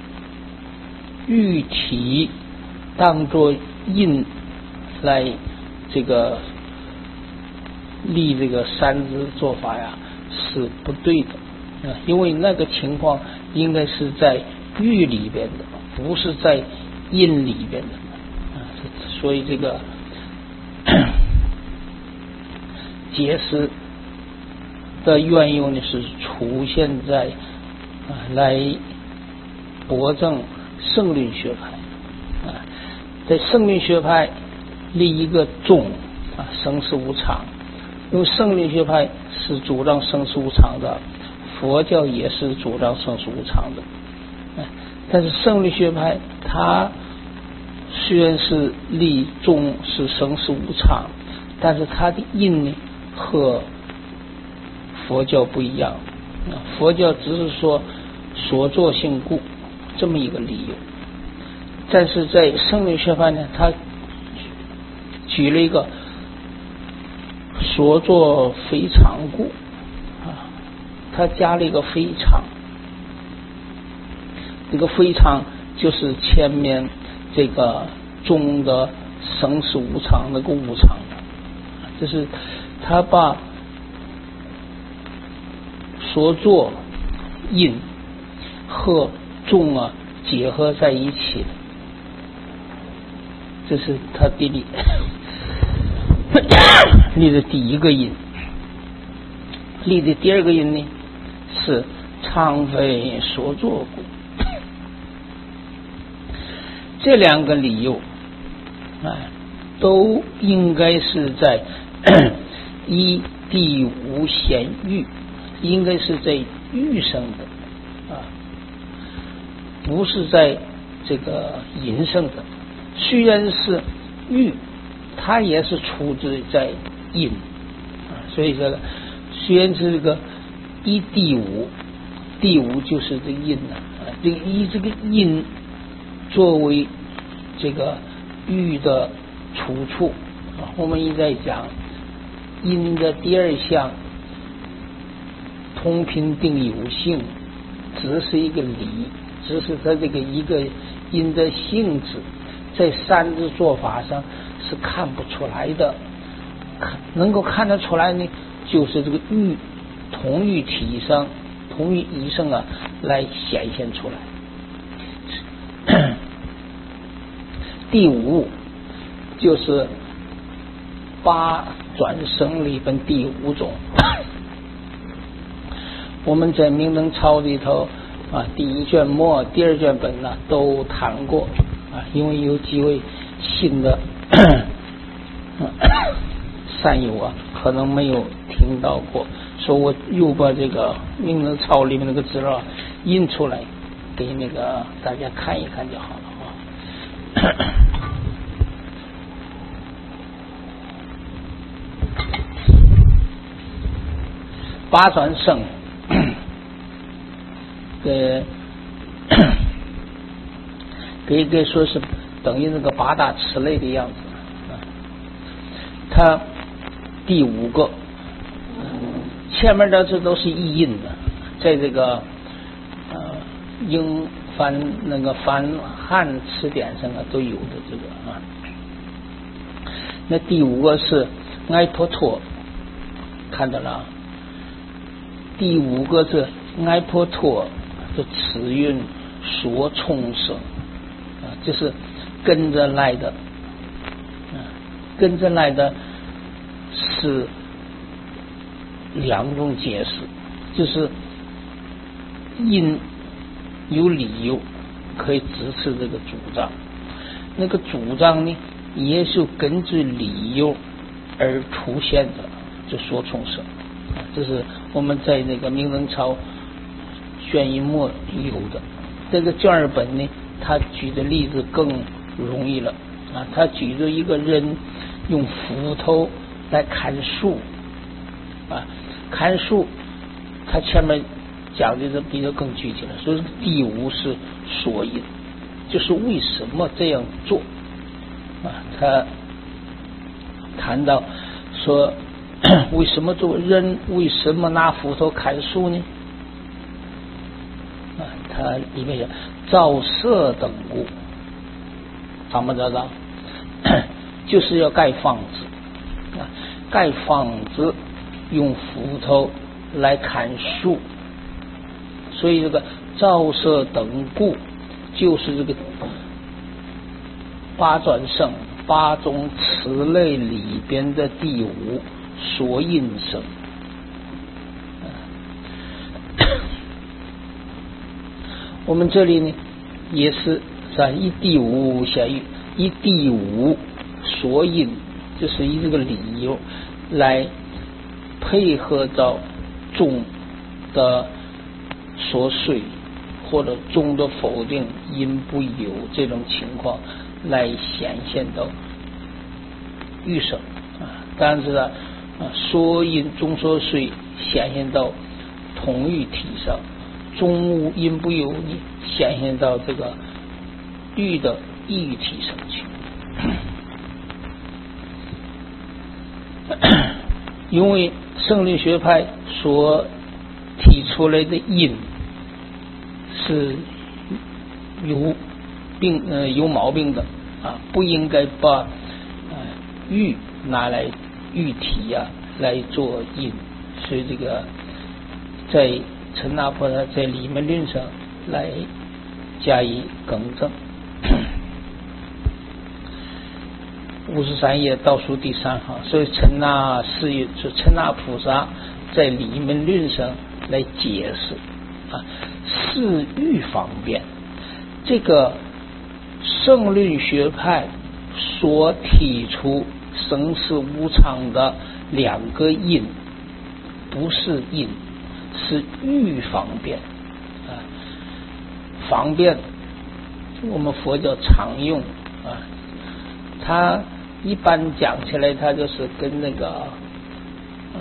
语体当作音来这个立这个三支做法呀，是不对的啊，因为那个情况应该是在语里边的，不是在音里边的啊，所以这个解释的缘由呢是出现在啊来驳正圣论学派啊，在圣论学派立一个中啊，生死无常。因为圣论学派是主张生死无常的，佛教也是主张生死无常的，但是圣论学派它虽然是立中是生死无常，但是它的因呢和佛教不一样，佛教只是说所作性故这么一个理由，但是在圣论学派呢，它举了一个所作非常故啊，他加了一个非常，这个非常就是前面这个中的生死无常那个无常，就是他把所作因和中啊结合在一起，这是他的理立的第一个音。立的第二个音呢是常非所作故。这两个理由啊，都应该是在一地无显喻，应该是在喻上的啊，不是在这个音上的虽然是玉，它也是出自在阴啊，所以这个虽然是这个一第五，第五就是这个阴呢、啊，这个以这个阴作为这个玉的出处啊，我们一再讲阴的第二项通平定有性，只是一个理，只是它这个一个阴的性质，在三字做法上是看不出来的，看能够看得出来呢，就是这个玉同玉体上、同玉仪上啊来显现出来。第五就是八转生里边第五种，我们在明灯抄里头啊，第一卷末、第二卷本呢都谈过啊，因为有几位新的善友啊，可能没有听到过，所以我又把这个明灯抄里面那个资料印出来，给那个大家看一看就好了啊。八转生，给给给说是等于那个八大持类的样子。它第五个，前面的这都是译印的，在这个呃英翻那个翻汉词典上啊都有的这个啊。那第五个是埃婆托，看到了。第五个是埃婆托的词韵所冲生啊，就是跟着来的，啊，跟着来的是两种解释，就是因有理由可以支持这个主张，那个主张呢也是根据理由而出现的，就所冲生。这是我们在那个明灯抄卷一末有的。这个卷二本呢，他举的例子更容易了啊。他举着一个人用斧头来砍树啊，砍树，他前面讲的是比较更具体了。所以第五是所因，就是为什么这样做啊？他谈到说。为什么做人为什么拿斧头砍树呢？啊，它里面有照射等故，怎么着着？就是要盖房子啊，盖房子用斧头来砍树，所以这个照射等故就是这个八转生八种词类里边的第五。所因生，我们这里呢也是在一第五显喻，一第五所因，就是以这个理由来配合到中的所遂或者中的否定因不有这种情况来显现到欲生啊，但是呢。啊，所因中所遂显现到同玉体上，中无因不由呢显现到这个玉的异玉体上去。因为圣律学派所提出来的因是有病呃有毛病的啊，不应该把呃玉拿来。玉体呀、啊、来做因，所以这个在陈那婆他在理门论上来加以更正。五十三页倒数第三行，所以陈那是就陈那菩萨在理门论上来解释啊，是欲方便这个圣律学派所提出。生死无常的两个因不是因，是欲方便啊。方便我们佛教常用啊， 它一般讲起来，它就是跟那个呃，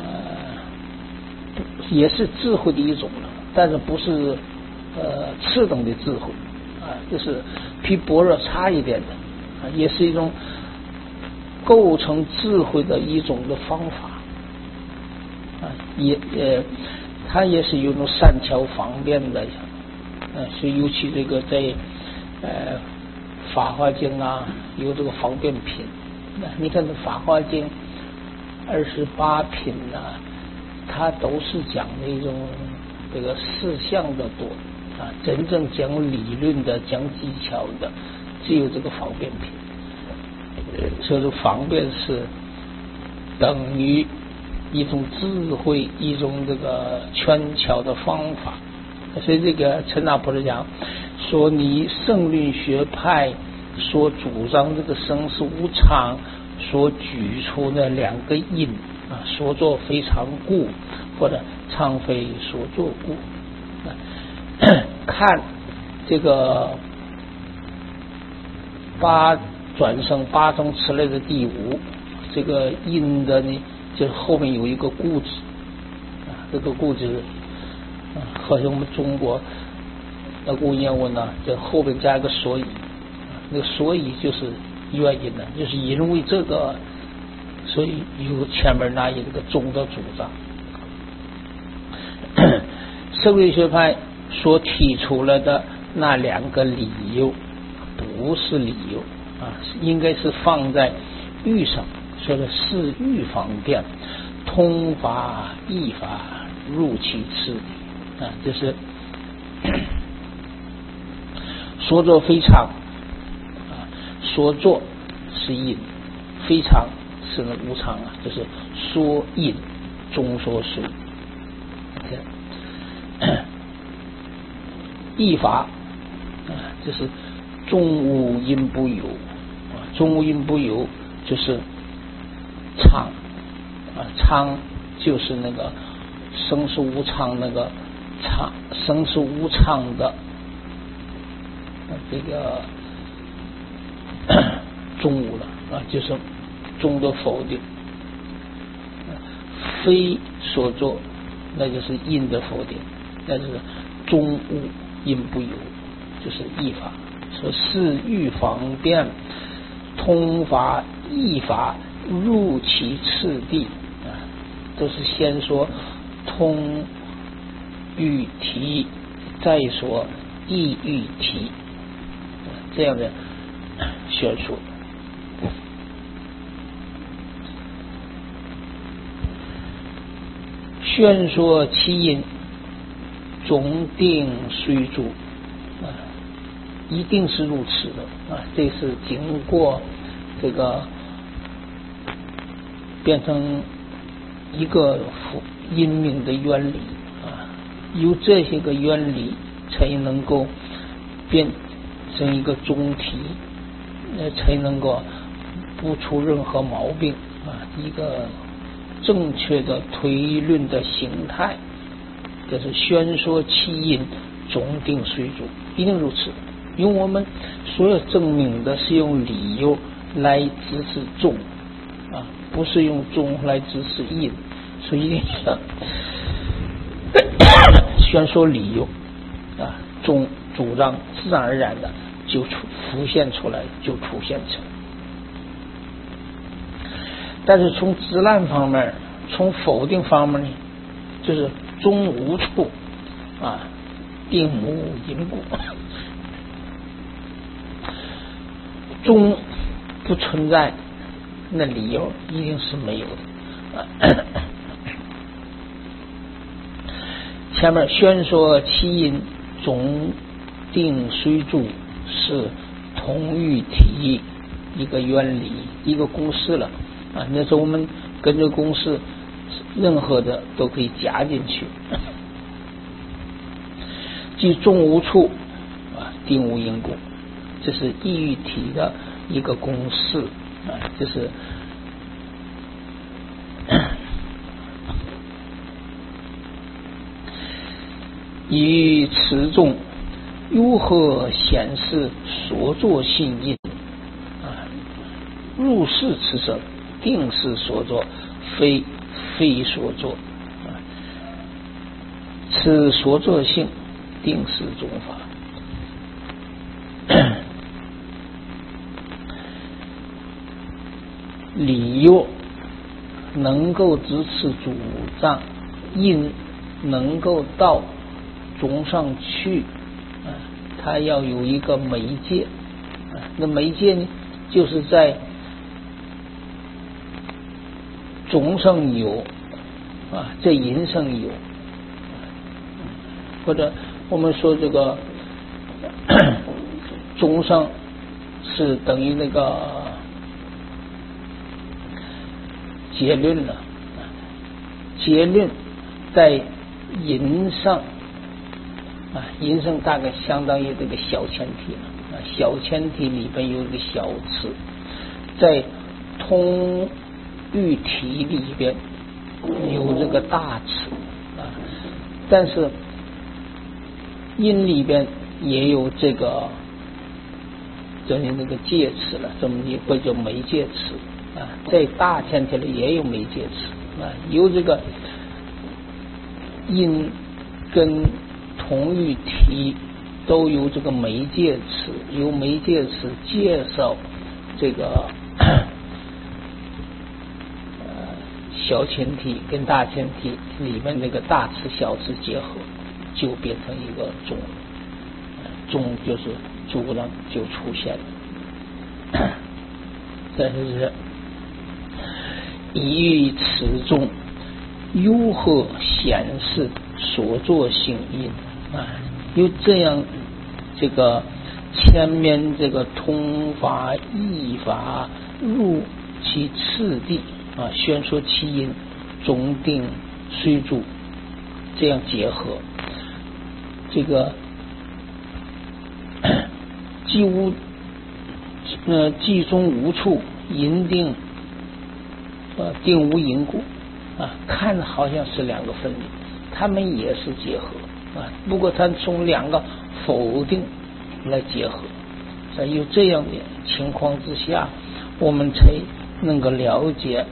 也是智慧的一种了，但是不是呃次等的智慧啊，就是比般若差一点的啊，也是一种构成智慧的一种的方法啊，也呃，它也是有种善巧方便的，呃，所以尤其这个在呃《法华经》啊，有这个方便品。你看这《法华经》二十八品啊，它都是讲的一种这个事项的多啊，真正讲理论的、讲技巧的，只有这个方便品。所以说方便是等于一种智慧，一种这个权巧的方法。所以这个陈大菩萨讲说，你圣律学派所主张这个生死无常所举出的两个因啊，所作非常故，或者常非所作故。啊、看这个八转生八种持类的第五，这个因的呢，就是后面有一个故字啊，这个故字啊，好像我们中国那文言文呢，这后面加一个所以，那个所以就是原因呢，就是因为这个，所以有前面那一个中的主张。圣律学派所提出来的那两个理由不是理由啊，应该是放在欲上，说的是欲方便，通法易法入其次啊，就是说作非常啊，说作是因，非常是那无常啊，就是说因中说随。易法啊，就是中无因不有啊，中无因不有就是常啊，常就是那个生死无常那个常，生死无常的这个中无了啊，就是中的否定，非所作那就是因的否定，那就是中无因不有，就是易法。说是欲方便，通法易法入其次第啊，都是先说通欲题，再说易欲题，这样的宣说。宣说其因，总定虽著啊，一定是如此的啊。这是经过这个变成一个因明的原理啊，有这些个原理才能够变成一个总体，呃，才能够不出任何毛病啊，一个正确的推论的形态。这是宣说其因，总定虽著，一定如此。因为我们所有证明的是用理由来支持中啊，不是用中来支持因，所以一定要宣说理由啊，中主张自然而然的就出浮现出来，就出现出来。但是从自然方面，从否定方面呢，就是中无处啊，定无因故，中不存在，那理由一定是没有的。前面宣说其因，总定虽著，是同欲体一个原理，一个公式了啊。那时候我们跟着公式，任何的都可以加进去。即中无处啊，定无因故，这是易欲体的一个公式啊，这是以此中如何显示所作性因啊？ 入世此生，定是所作，非非所作。啊，此所作性，定是宗法。理由能够支持主张，因能够到中上去，啊，它要有一个媒介，啊，那媒介呢，就是在中上有，啊，在阴上有，或者我们说这个中上是等于那个结论了，结论在阴上，啊，阴上大概相当于这个小前提了，啊，小前提里边有一个小词，在通喻体里边有这个大词，啊，但是阴里边也有这个这里那个介词了，这么一个叫媒介词。啊，在大前提里也有媒介词，啊，有这个因跟同喻体都有这个媒介词，有媒介词介绍这个呃小前提跟大前提里面那个大词小词结合，就变成一个宗，宗就是主张就出现了。这就是以于此中如何显示所作性因，啊，有这样这个前面这个通法义法入其次第，啊，宣说其因，中定随住，这样结合，这个既无呃既中无处，因定呃定无因故，啊，看好像是两个分离，他们也是结合，啊，不过他从两个否定来结合，在有这样的情况之下，我们才能够了解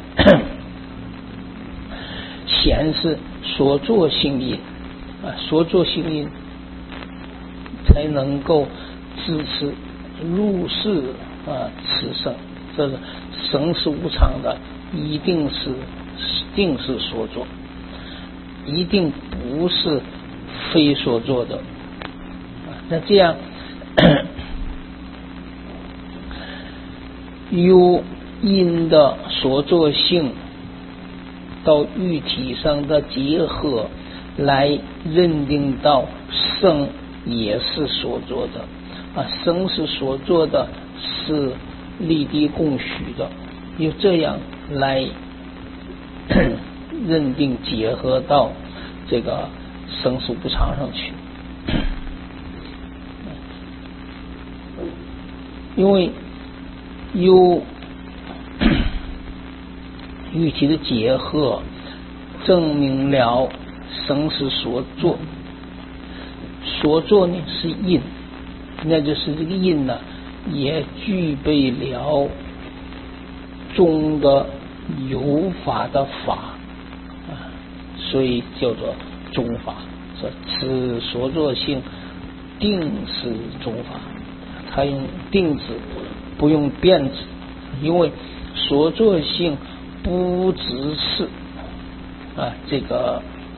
显示所作性因，啊，所作性因才能够支持入世啊此生，这个生是无常的，一定是定是所作，一定不是非所作的。那这样由因的所作性到喻体上的结合来认定到生也是所作的，啊，生是所作的，是立地供许的，由这样来认定结合到这个生死无常上去。因为有喻体的结合证明了生是所作，所作呢是因，那就是这个因呢也具备了中的有法的法，啊，所以叫做宗法。说此所作性定是宗法，他用定字不用变字，因为所作性不只是啊这个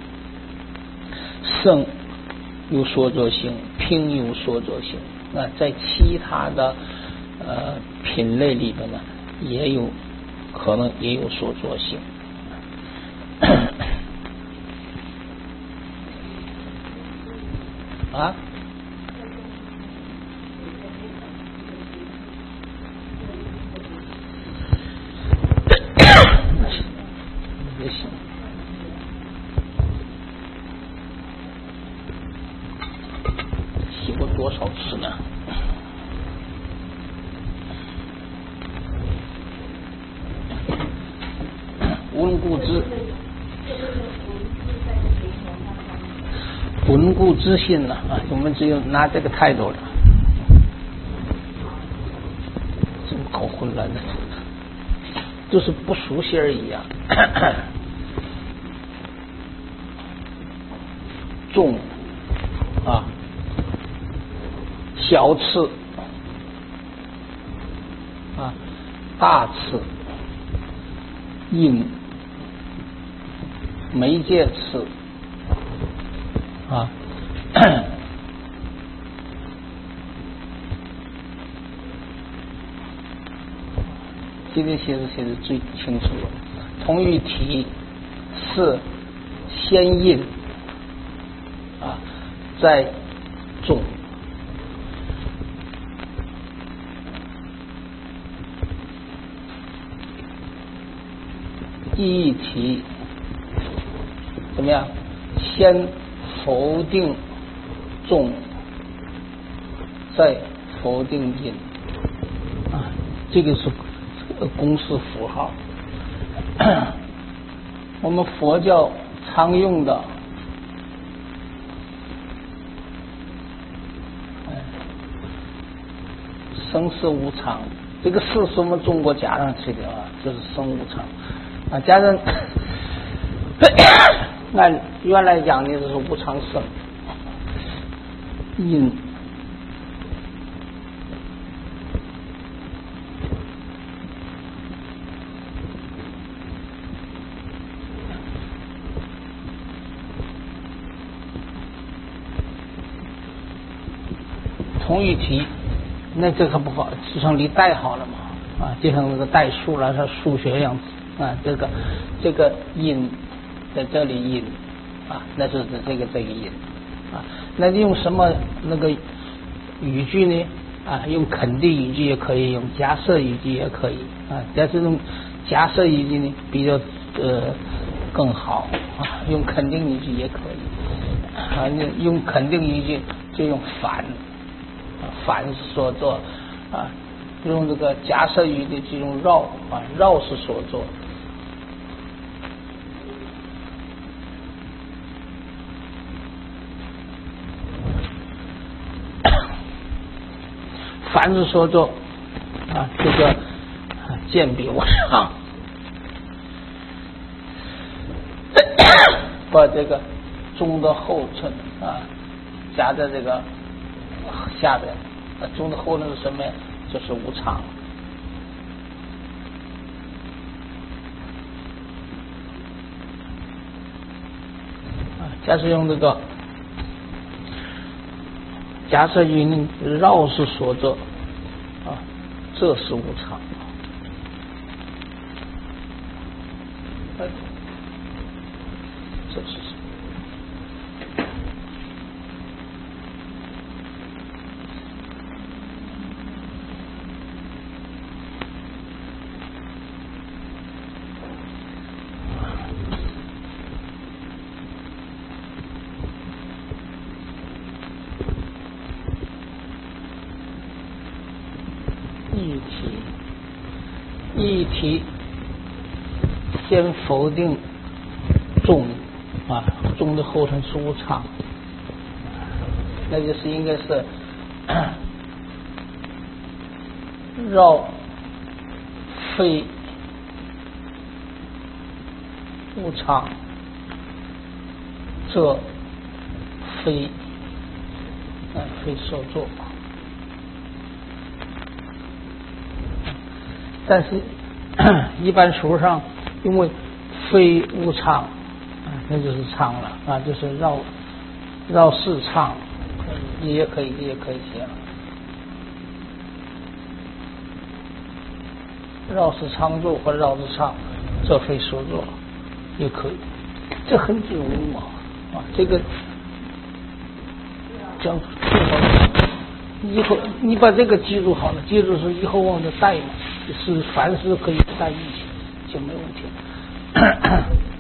圣有所作性，平有所作性，那在其他的呃品类里面呢，也有可能也有所作性。啊？也行。写过多少次呢？温故知，温故知新了啊！我们只有拿这个态度了，真搞混乱的。 就是不熟悉而已啊。重啊，小次啊，大次，阴媒介次啊。这个写的写的最清楚了。同义体是先阴啊，再重。意义体怎么样？先否定重，再否定阴啊，这个是公式符号。我们佛教常用的生死无常，这个是是我们中国加上去的啊，就是生无常啊，加上按原来讲的就是无常生，因同义体，那这可不好，就像离代好了嘛啊，就像那个代数了，像数学样子啊，这个这个因在这里因啊，那就是这个这个因啊，那用什么那个语句呢？啊，用肯定语句也可以，用假设语句也可以啊，但这种假设语句呢比较呃更好啊，用肯定语句也可以啊，用肯定语句就用反。反是所作啊，用这个假设语的这种绕啊，绕是所作。凡是所作啊，这个见比无常，把这个中的后衬啊加在这个下边。那中的后论是什么呀？就是无常。啊，假设用这个假设语绕是所作啊，这是无常。这是什么？议题先否定中啊，中的后尘是无常，那就是应该是绕非无常，这非啊非所作。但是一般书上因为非无常啊，那就是常了啊，就是绕绕是常，也可以也可以写了，绕是常作或绕是常，这非所作也可以，这很紧密嘛啊，这个讲以后你把这个记住好了，记住是以后往这带嘛。是凡事可以在一起就没问题。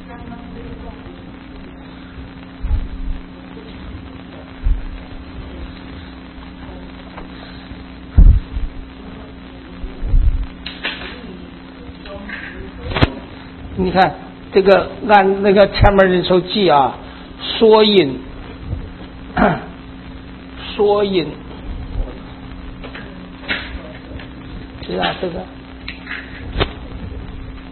你看这个按那个前面那首记啊，缩音缩音是啊，这个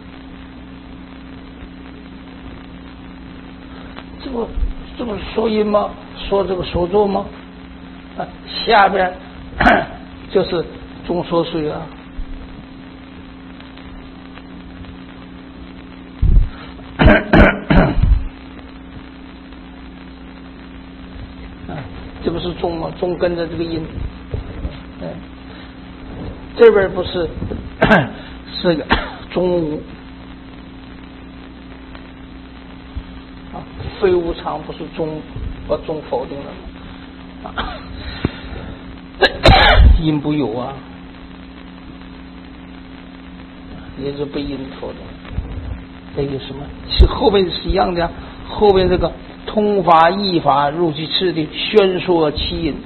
这不这不是说因吗？说这个说作吗？啊，下边就是中说水啊。这不是中吗？中跟着这个音，嗯，这边不是是个中无啊，非无常不是中，把中否定了吗？啊，音不有啊，也是被音否定。这有什么？是后边是一样的呀，后边这个。通法义法入其次第，宣说其因。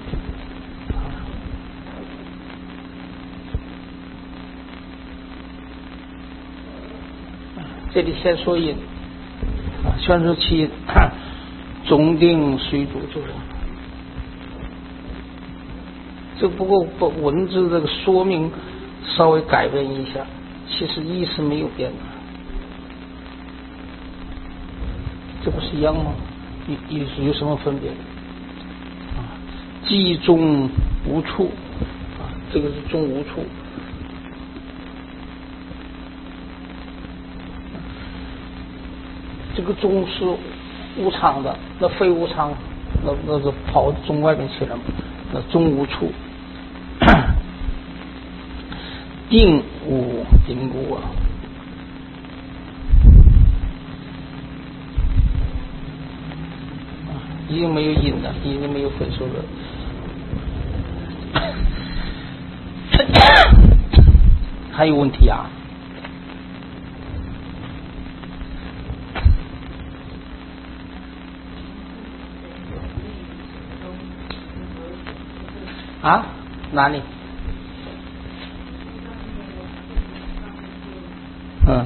这里先说因，啊，宣说其因，总定水主就是。这不过把文字这个说明稍微改变一下，其实意思没有变的。这不是一样吗？有有有什么分别？啊，既中无处啊，这个是中无处。这个中是无常的，那非无常，那那是跑中外面去了嘛？那中无处，定无定故啊。已经没有因了，已经没有分数了。还有问题啊？啊？哪里？嗯，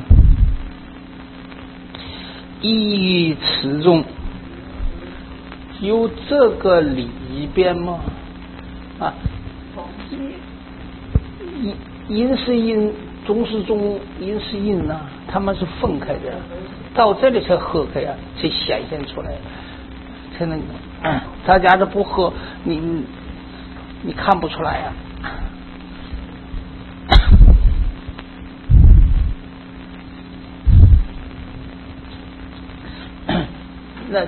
意于此中。有这个里边吗？啊，因因是因，中是中，因是因呐、啊，他们是分开的，到这里才合开啊，才显现出来，才能，嗯、大家都不合，你你看不出来呀、啊。那。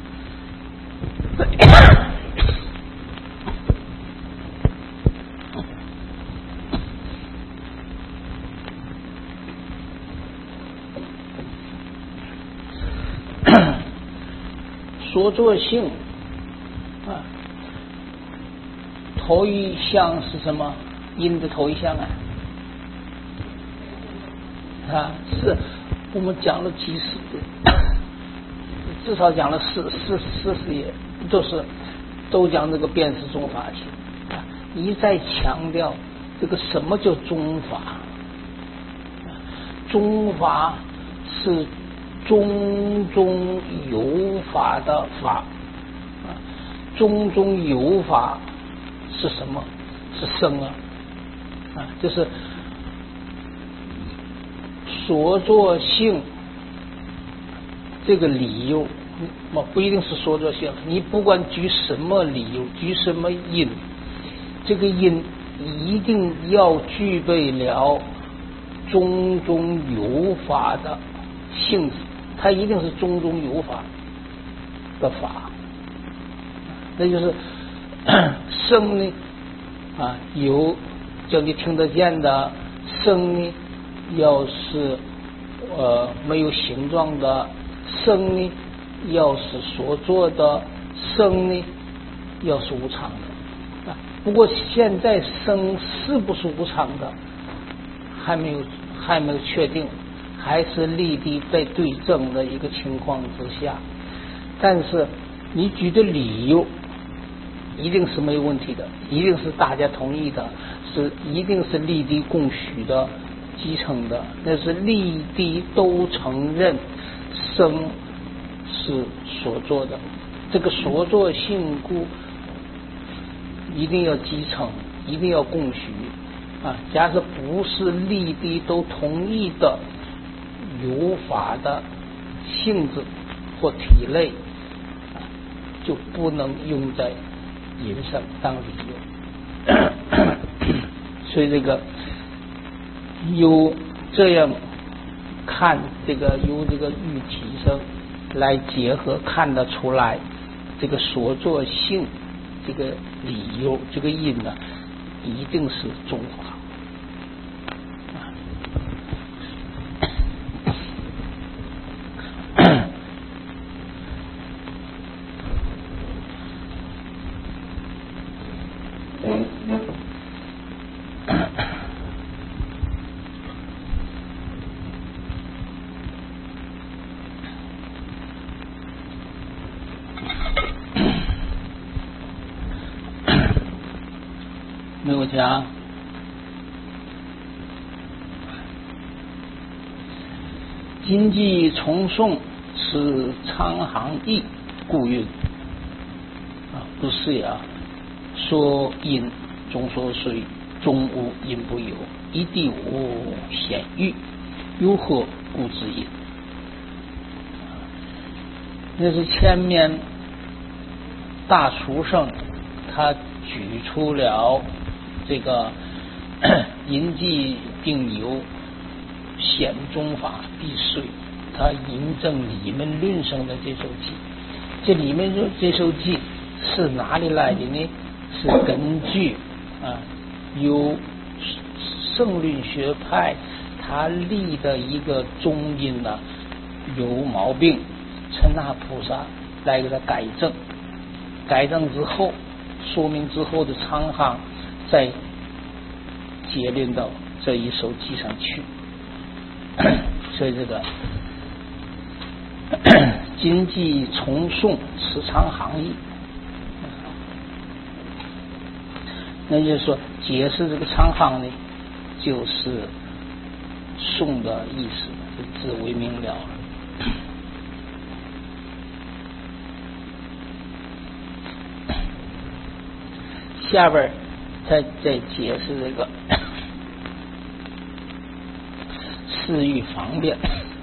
所作性啊，头一项是什么？因的头一项啊，啊，是我们讲了几十遍，至少讲了四四四十页，都是都讲这个辨识中法性啊，一再强调这个什么叫中法？中法是中中有法的法，啊，中中有法是什么？是生啊，啊，就是所作性这个理由，不不一定是所作性，你不管举什么理由，举什么因，这个因一定要具备了中中有法的性质。它一定是中中有法的法，那就是声呢啊，有叫你听得见的声呢，要是呃没有形状的声呢，要是所做的声呢，要是无常的啊。不过现在声是不是无常的，还没有还没有确定。还是立地在对证的一个情况之下，但是你举的理由一定是没有问题的，一定是大家同意的，是一定是立地共许的基层的，那是立地都承认生是所做的，这个所作性故一定要基层，一定要共许啊。假设不是立地都同意的有法的性质或体类， 就不能用在音上当理由。所以这个有这样看这个由这个喻体声来结合，看得出来这个所作性这个理由，这个音呢一定是中法。没有讲今既从宋是苍行意故韵啊，不是呀。说音中说水，中无音不有，一地无显喻，有何故之音？那是前面大书生他举出了这个音既定有，显中法必遂，他引证里面论声的这首偈。这里面这首偈是哪里来的呢？是根据啊有圣律学派他立的一个中音呢、啊、有毛病，陈那菩萨来给他改正，改正之后说明之后的苍行再结论到这一首偈上去。所以这个今既从宋持苍行意，那就是说解释这个苍行呢就是宋的意思，就自为明了了。下边再再解释这个四欲方便。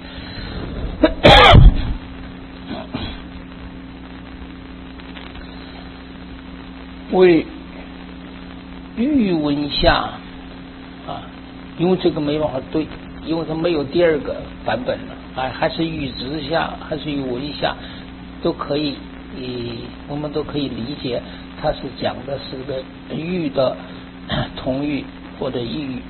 为欲文下啊，因为这个没办法对，因为它没有第二个版本了啊，还是欲直下，还是欲文下，都可以，我们都可以理解，它是讲的是个欲的同欲或者异欲。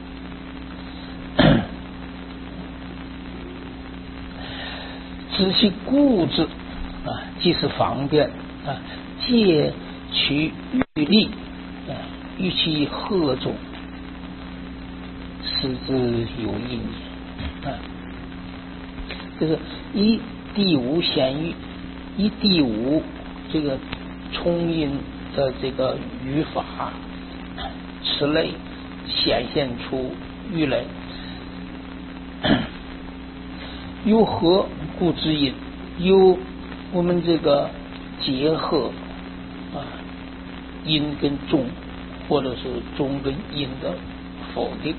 知其故之啊，即是方便啊，借取欲力啊，欲其合中，使之有因也啊。就是一第五显喻，一第五这个冲音的这个语法，此类显现出欲来。有何故之因？有我们这个结合啊，因跟中，或者是中跟因的否定。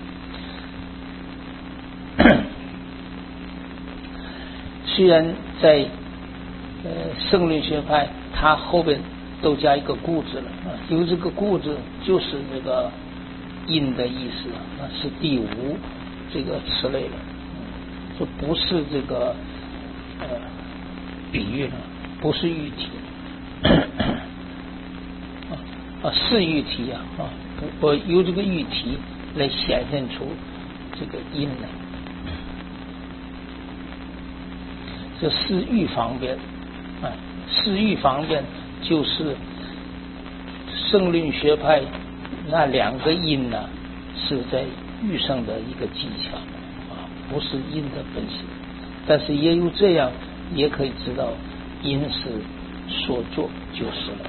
虽然在呃圣律学派，它后边都加一个故字了啊，因为这个故字就是这个因的意思啊，是第五这个词类了。这不是这个呃比喻了，不是喻体啊，是喻体啊啊！我由这个喻体来显现出这个因来，这是喻方便啊，是喻方便就是圣律学派那两个因呢、啊，是在喻上的一个技巧。不是因的本身，但是也有这样，也可以知道因是所作就是了。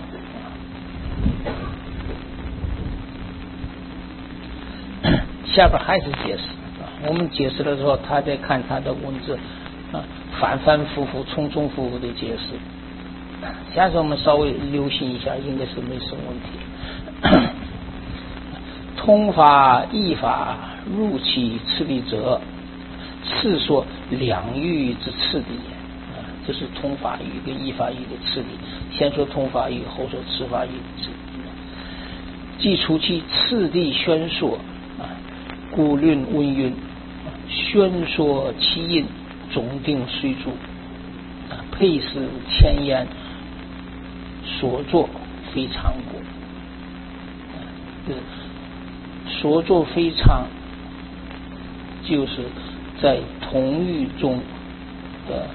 下边还是解释啊，我们解释的时候，他在看他的文字啊，反反复复、重重复复的解释。下次我们稍微留心一下，应该是没什么问题。通法义法入其次第者，次说两欲之次第啊， 这是通法语跟义法语的次第，先说通法语，后说次法语的次第。既除其次第宣说啊，故论文云啊，宣说其音，总定虽著啊，配饰前言，所作非常过。所作非常，就是在同域中的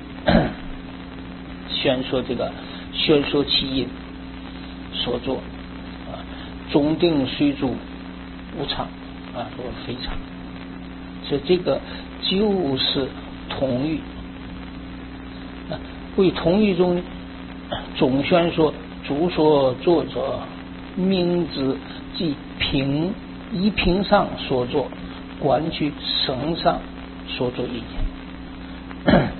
宣说这个宣说其音所作啊，总定虽著无常啊，说非常，所以这个就是同域啊。为同域中总宣说主所作者名之即平依平上所作，观去绳上所作意见。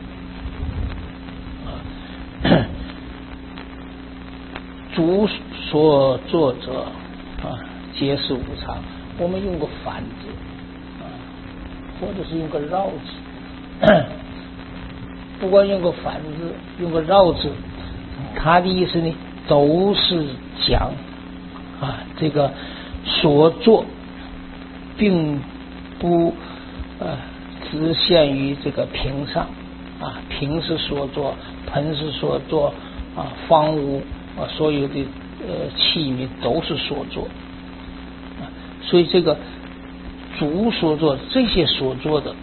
主所作者啊，皆是无常。我们用个反字啊，或者是用个绕字，不管用个反字，用个绕字，它的意思呢，都是讲啊，这个所作并不呃只限于这个平上啊，平是所作，盆是所作啊，房屋啊，所有的呃器皿都是所作啊，所以这个主所作这些所作的，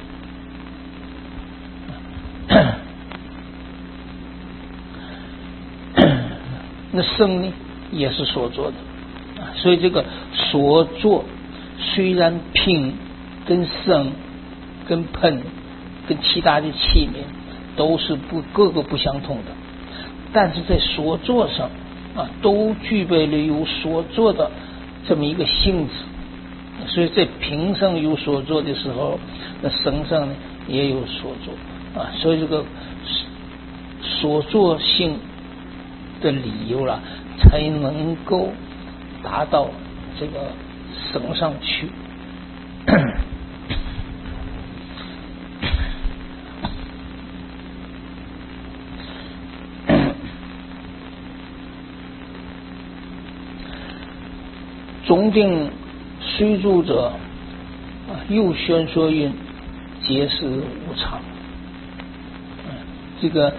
那圣呢也是所作的。所以这个所作虽然瓶跟圣跟盆跟其他的器皿都是不各个不相同的，但是在所作上啊，都具备了有所作的这么一个性质。所以在瓶上有所作的时候，那圣上呢也有所作啊，所以这个所作性的理由了，才能够达到这个绳上去。总定虽著者啊，又宣说云，皆是无常。这个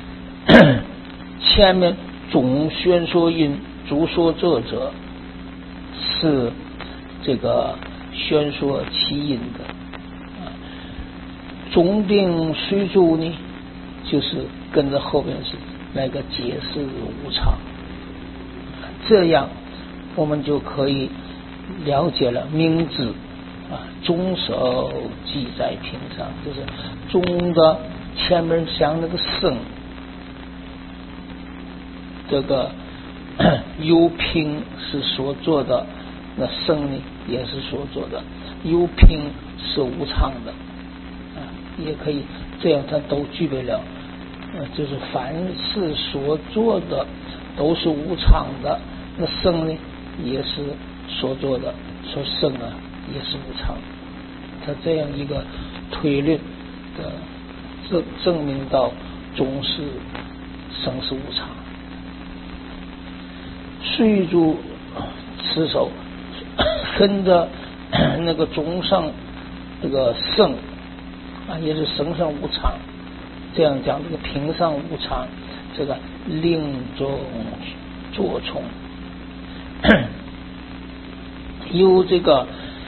前面总宣说云，主说这者是这个宣说其因的啊，总定虽著呢，就是跟着后边是那个解释无常，这样我们就可以了解了明知啊，中手记在平上，就是中的前面像那个圣，这个有平是所做的，那圣呢也是所做的，有平是无常的啊，也可以这样，它都具备了，呃，就是凡是所做的都是无常的，那圣呢也是所做的，说圣啊也是无常，他这样一个推论的证证明到终是生是无常。虽著持守跟着那个中上这个圣啊，也是生上无常，这样讲这个平上无常，这个令中作从由这个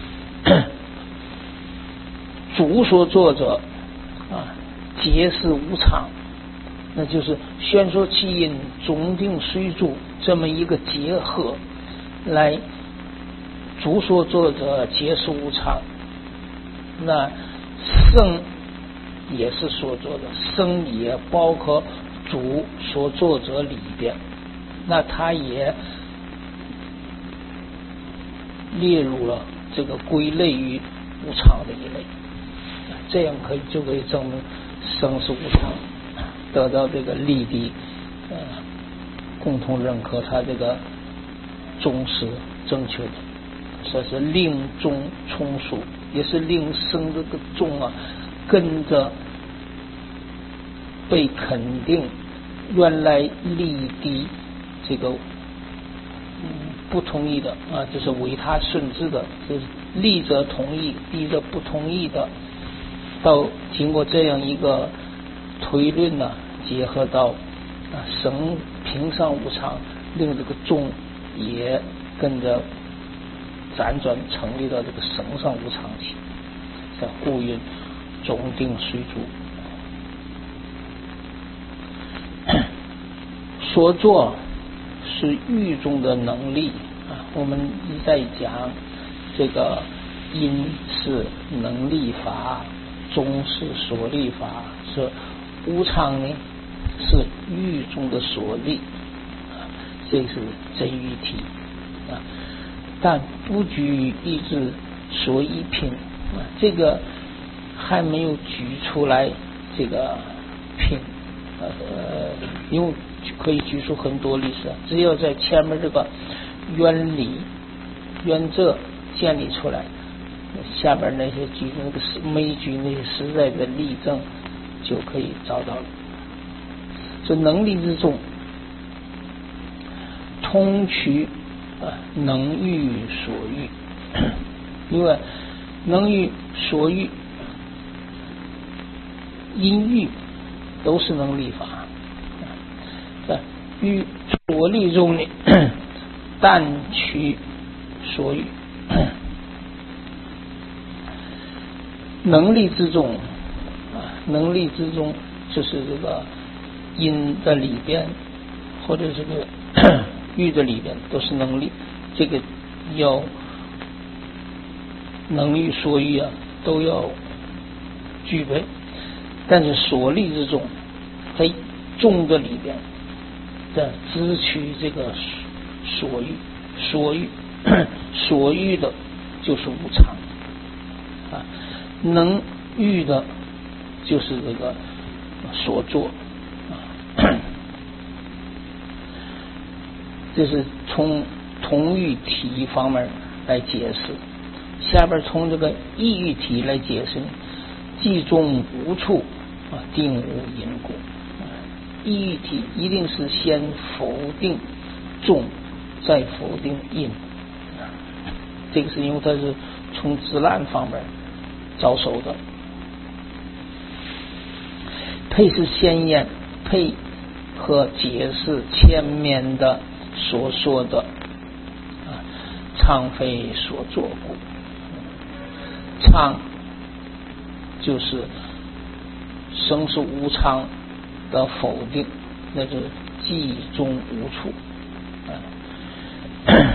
主所作者啊，皆是无常，那就是宣说其因，总定虽著这么一个结合来，主所作者皆是无常，那圣也是所作的，圣也包括主所作者里边，那他也列入了这个归类于无常的一类，这样可以就可以证明生是无常，得到这个立地呃共同认可他这个宗是正确的，说是令宗充数，也是令生这个宗啊跟着被肯定，原来立的这个嗯不同意的啊，就是为他顺之的，就是立者同意，低者不同意的，到经过这样一个推论呢，结合到啊生平上无常，令这个众也跟着辗转成立到这个生上无常起，在故云众定随主。所作是欲中的能力啊，我们一再讲这个因是能力法，中是所力法，是无常呢是欲中的所力啊，这是真欲体啊，但不举意志所依品啊，这个还没有举出来这个品呃，因为可以举出很多例子，只要在前面这个原理原则建立出来，下边那些举那个没举那些实在的例证就可以找到了。这能力之中，通取啊能欲所欲，因为能欲所欲因欲都是能力法，在欲所力中呢，但取所欲。能力之中啊，能力之中就是这个因的里边，或者这个欲的里边都是能力，这个要能欲所欲啊都要具备。但是所力之中，在众的里边的只取这个所欲，所欲所欲的就是无常啊，能欲的就是这个所作啊，这是从同欲体方面来解释。下边从这个异欲体来解释，即中无处啊，定无因果。异欲体一定是先否定众，再否定因。这个是因为它是从自然方面着手的。配是先验，配和解释前面的所说的啊，常非所作故。常就是生是无常的否定，那就是既中无处啊。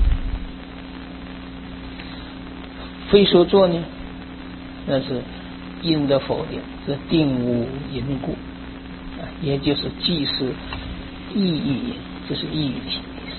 非所作呢，那是因的否定，是定无因故啊，也就是既是意义，这是意义体。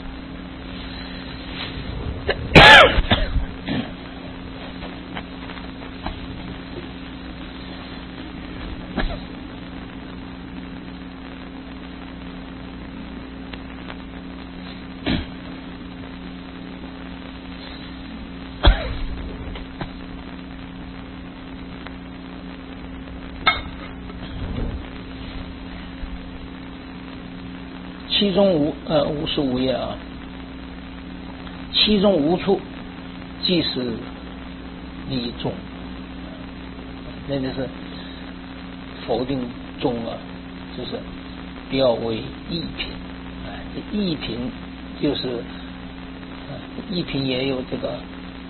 其中无呃无是无业啊，其中无处，即是理众，那就是否定众啊，就是标为异品啊，这异品就是异品也有这个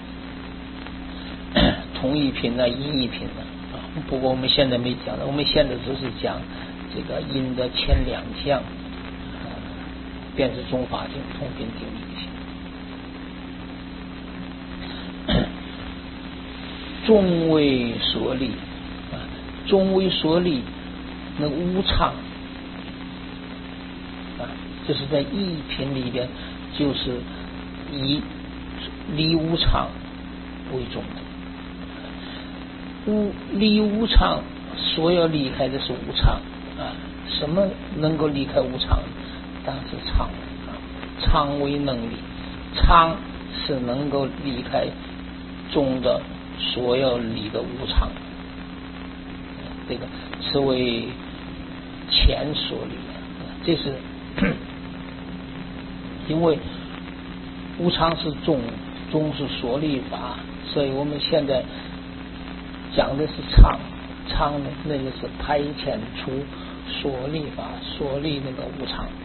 同异品啊、异异品啊，不过我们现在没讲的，我们现在只是讲这个因的前两项。便是中法定同品定义性，众为所立啊，众为所立，那无常啊，这是在异品里边，就是以离无常为重的。无离无常，所要离开的是无常啊，什么能够离开无常？当然是常啊，常为能力，常是能够离开众的所要离的无常，这个是为前所立，这是因为无常是中，中是所立法，所以我们现在讲的是常，常呢那就是排遣出所立法，所立那个无常。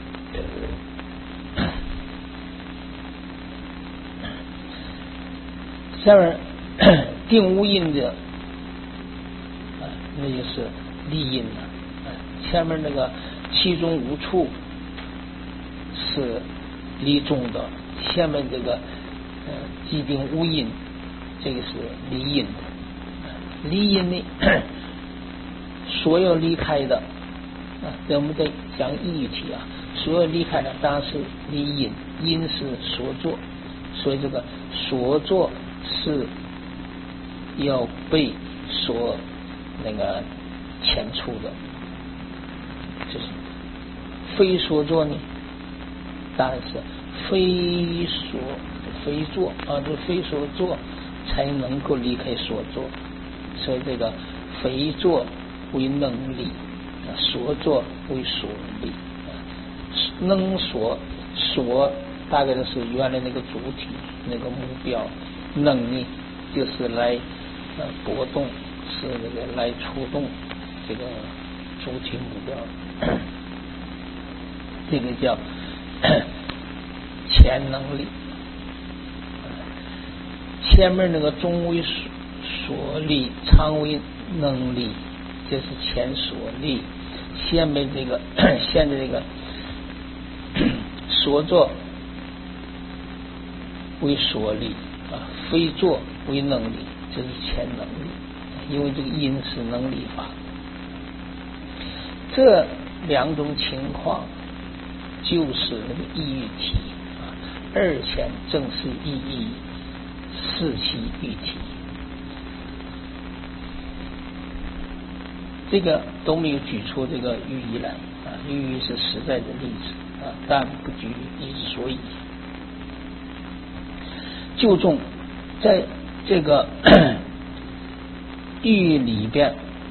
下面定无因的，那就是立因了。前面那个其中无处是立中的，下面这个呃既定无因，这个是离因的。离因呢，所有离开的啊，我们在讲义语体啊，所有离开的当然是离因，因是所作，所以这个所作是要被所那个遣出的，就是非所作呢，当然是非所非作啊，就非所作才能够离开所作，所以这个非作为能力，所作为所力，能所所大概的是原来那个主体那个目标，能力就是来呃波动，是那个来触动这个主体目标，这个叫前能力。前面那个中为所力，常为能力，这是前所力。下面这个现在这个所作为所力啊，非作为能力，这是前能力。因为这个因是能力法，这两种情况就是那个义语体啊，二前正是意义，四其喻体，这个都没有举出这个寓意来啊，寓意是实在的例子啊，但不举例之所以。就中在这个寓意里边，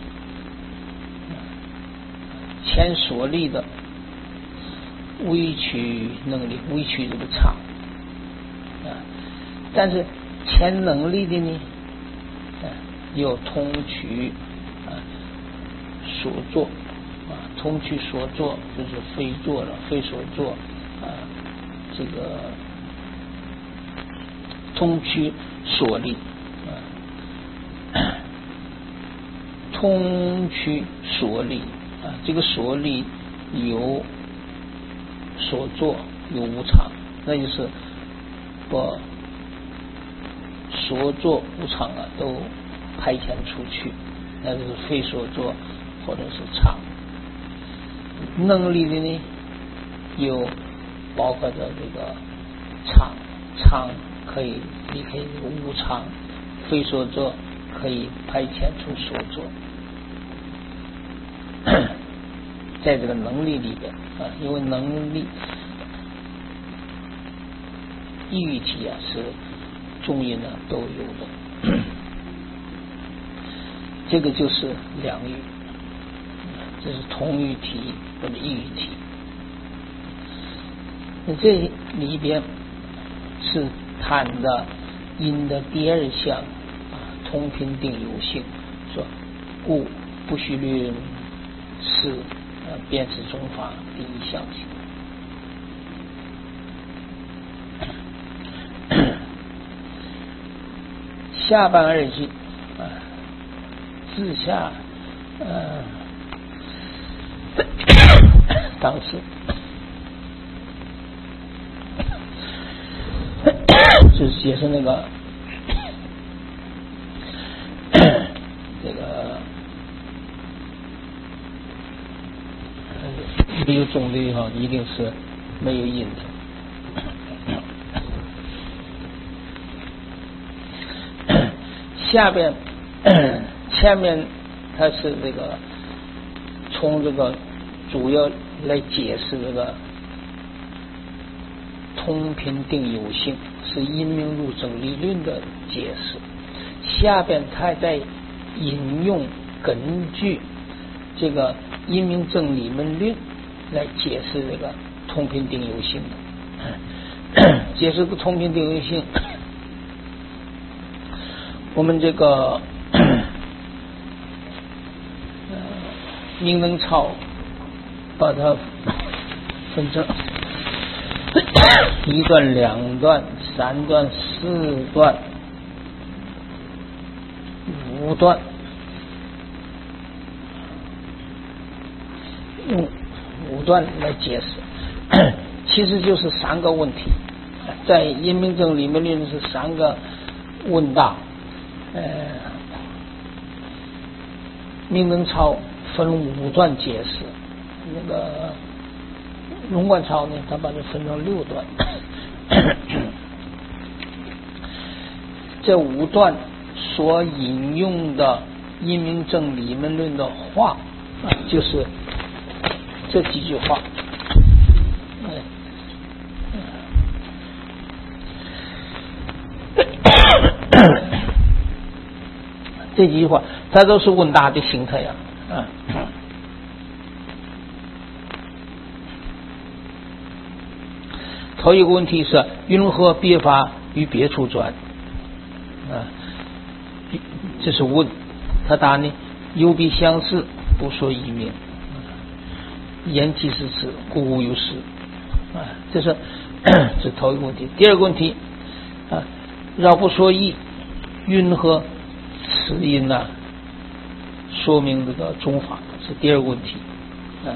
前所立的微取能力，微取这个常啊，但是前能力的呢，啊，又通取啊所作啊，通取所作就是非作了，非所作啊，这个通取所立啊，通取所立啊，这个所立有所作有无常，那就是把所作无常啊都排遣出去，那就是非所作或者是常。能力的呢，有包括着这个常，常可以离开无常，非所作可以排遣出所作。在这个能力里边啊，因为能力义语体啊是中音啊都有的，这个就是两语，这是同语体或者义语体。那这里边是谈的音的第二项啊，同频定有性，说故不须论是呃辨识中法第一项性。下半二句啊，自下呃当时就是解释那个这个没有中的地方一定是没有因的。下边前面它是这个从这个主要来解释这个通频定有性，是因明入证理论的解释。下边他在引用根据这个因明正理门论来解释这个通品定有性的。解释个通品定有性，我们这个明能超把它分成一段、两段、三段、四段、五段，用五段来解释，其实就是三个问题，在因明正理门论是三个问答。呃，明能超分五段解释，那个龙观超呢，他把它分成六段。这五段所引用的因明正理门论的话，啊，就是这几句话。这几句话，它都是问答的形态呀，啊。头一个问题是云何别法与别处转？啊，这是问。他答呢，有别相似，不说异名。言其实此，故无有实。啊，这是这头一个问题。第二个问题啊，饶不说异，云何此因呢、啊？说明这个宗法是第二个问题。啊，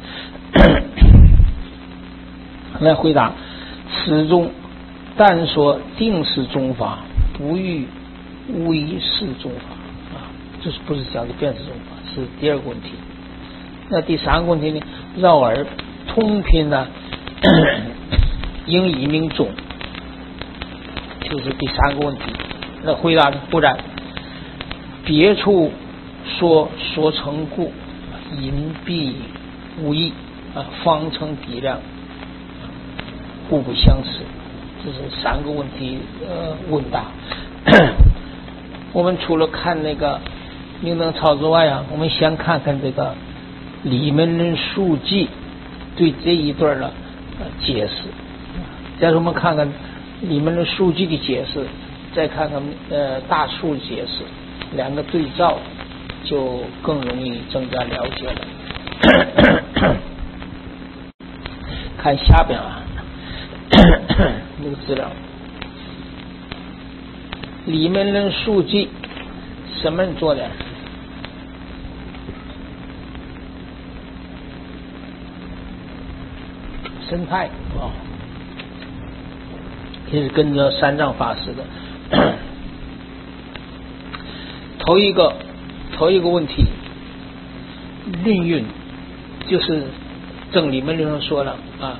来回答。此中但说定是宗法，不欲为是宗法啊，这是不是讲的便是宗法？是第二个问题。那第三个问题呢？绕而通品呢，应以明中，就是第三个问题。那回答呢？不然，别处说说成故，隐蔽无益啊，方成比量。互不相识，这是三个问题呃问答。我们除了看那个明能超之外啊，我们先看看这个理门论述记对这一段的呃解释。再说我们看看理门论述记的解释，再看看呃大数解释，两个对照就更容易增加了解了。看下边啊。那个资料，理门论述记什么人做的？申派啊，也是跟着三藏法师的。头一个，头一个问题，论运就是正理门论上说了啊。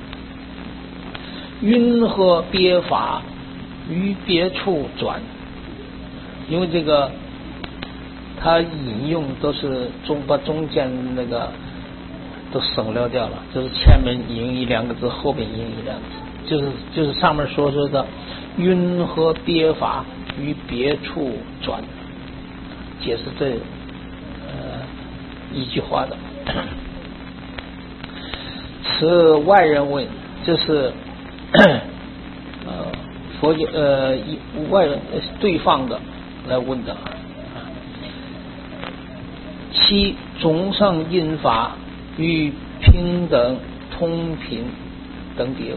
云何别法于别处转？因为这个他引用都是中把中间那个都省略掉了，就是前面引用一两个字，后边引用一两个字，就是就是上面说说的云何别法于别处转，解释这呃一句话的。此外人问，这是。呃，佛教呃外人对方的来问的，其总上因法与平等通品等别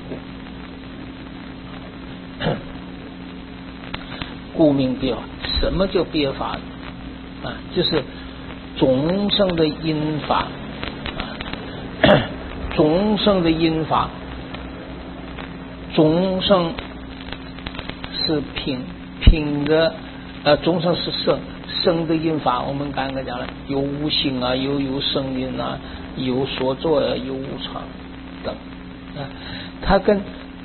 故，故名别法。什么叫别法呢？啊，就是总生的因法，啊、总生的因法。众生是品品的，呃，众生是生生的因法。我们刚才讲了，有无性啊，有有生因啊，有所作啊，有无常等啊，它跟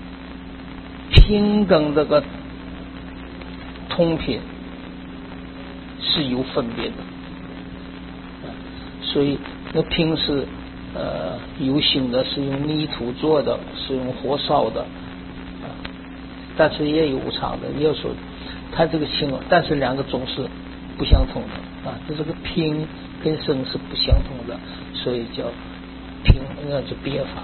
平等这个通品是有分别的，啊、所以那平是呃有形的，是用泥土做的，是用火烧的。但是也有无常的，也有说它这个形容，但是两个总是不相同的啊，这这个平跟生是不相同的， 所以叫拼，那是别法。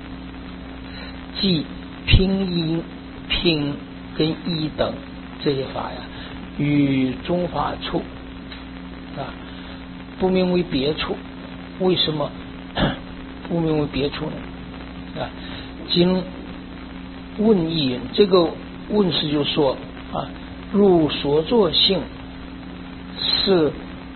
即拼音、拼跟一等这些法呀，与中法处啊，不名为别处。为什么不名为别处呢？啊，经问义云，这个问是就说啊，入所作性是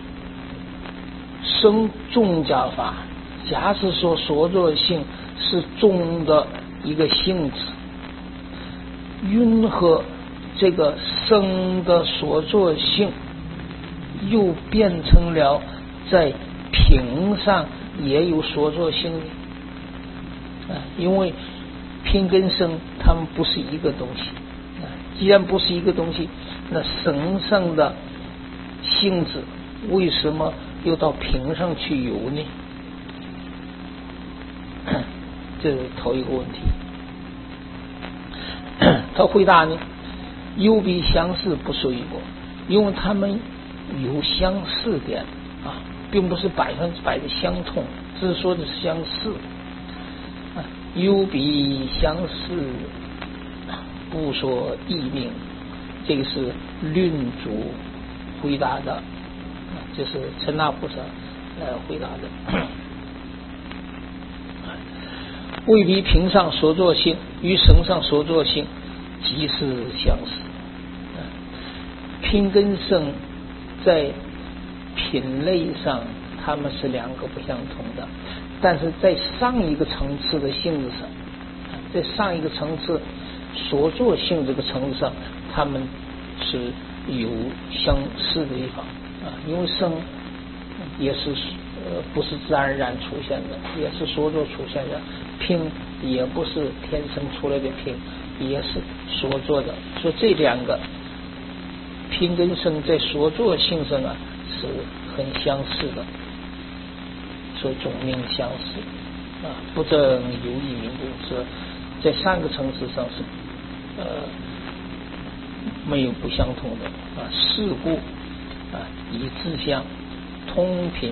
生众家法。假使说所作性是众的一个性质，云何这个生的所作性又变成了在平上也有所作性呢？啊，因为平跟生它们不是一个东西啊，既然不是一个东西，那生上的性质为什么又到平上去游呢？这是头一个问题。他回答呢，有比相似不属于我，因为他们有相似点啊，并不是百分之百的相同，只是说的是相似啊。有比相似不说异名，这个是论主回答的，这是陈那菩萨来回答的。未必平上所作性与绳上所作性即是相似。平跟绳在品类上它们是两个不相同的，但是在上一个层次的性质上，在上一个层次所作性这个层次上，它们是有相似的地方啊。因为绳也是呃不是自然而然出现的，也是所作出现的。拼也不是天生出来的拼，也是所作的。所以这两个拼跟绳在所作性上啊是很相似的，所以总名相似啊。不正有异名故，是在三个层次上是呃没有不相同的啊。是故啊以自相通平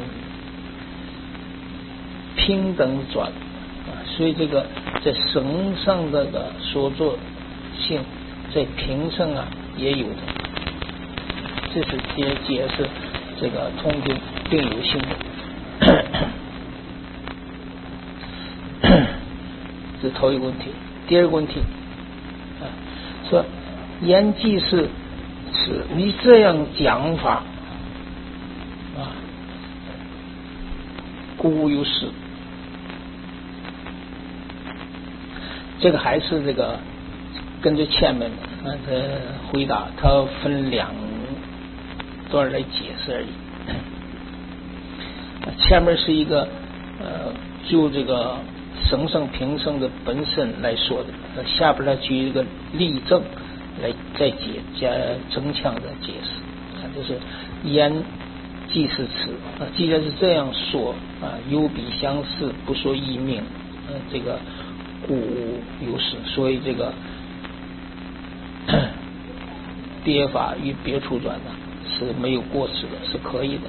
平等转。所以这个在绳上的的所作性，在平上啊也有的，这是解解释这个通平并有性的。这是头一个问题。第二个问题啊，说言既是是你这样讲法啊，故有事。这个还是这个跟着前面的回答，它分两段来解释而已。前面是一个呃就这个绳绳平绳的本身来说的，下边来举一个例证来再解加增强的解释。就是言既是此啊，既然是这样说啊，有比相似不说异名，呃这个故有事，所以这个别法与别处转呢是没有过失的，是可以的。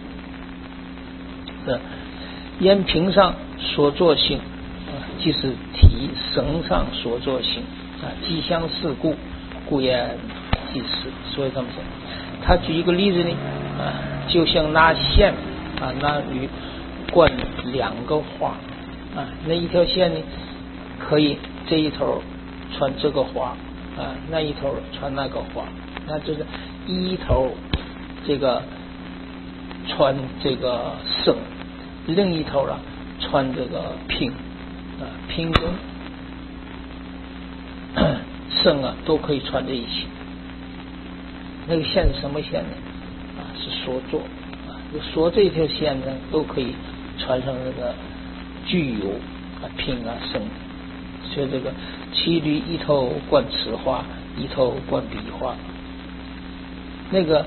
是言平上所作性啊，即是提绳上所作性啊，既相似故，故言即是。所以他们说，他举一个例子呢啊，就像拿线啊，拿鱼灌两个花啊，那一条线呢可以这一头穿这个花啊，那一头穿那个花，那就是一头这个穿这个绳，另一头啊穿这个平啊，平跟绳啊都可以穿在一起。那个线是什么线呢？啊，是所作啊，所这条线呢都可以穿上那个具有啊平啊绳。所以这个其余一头灌此花，一头灌彼花。那个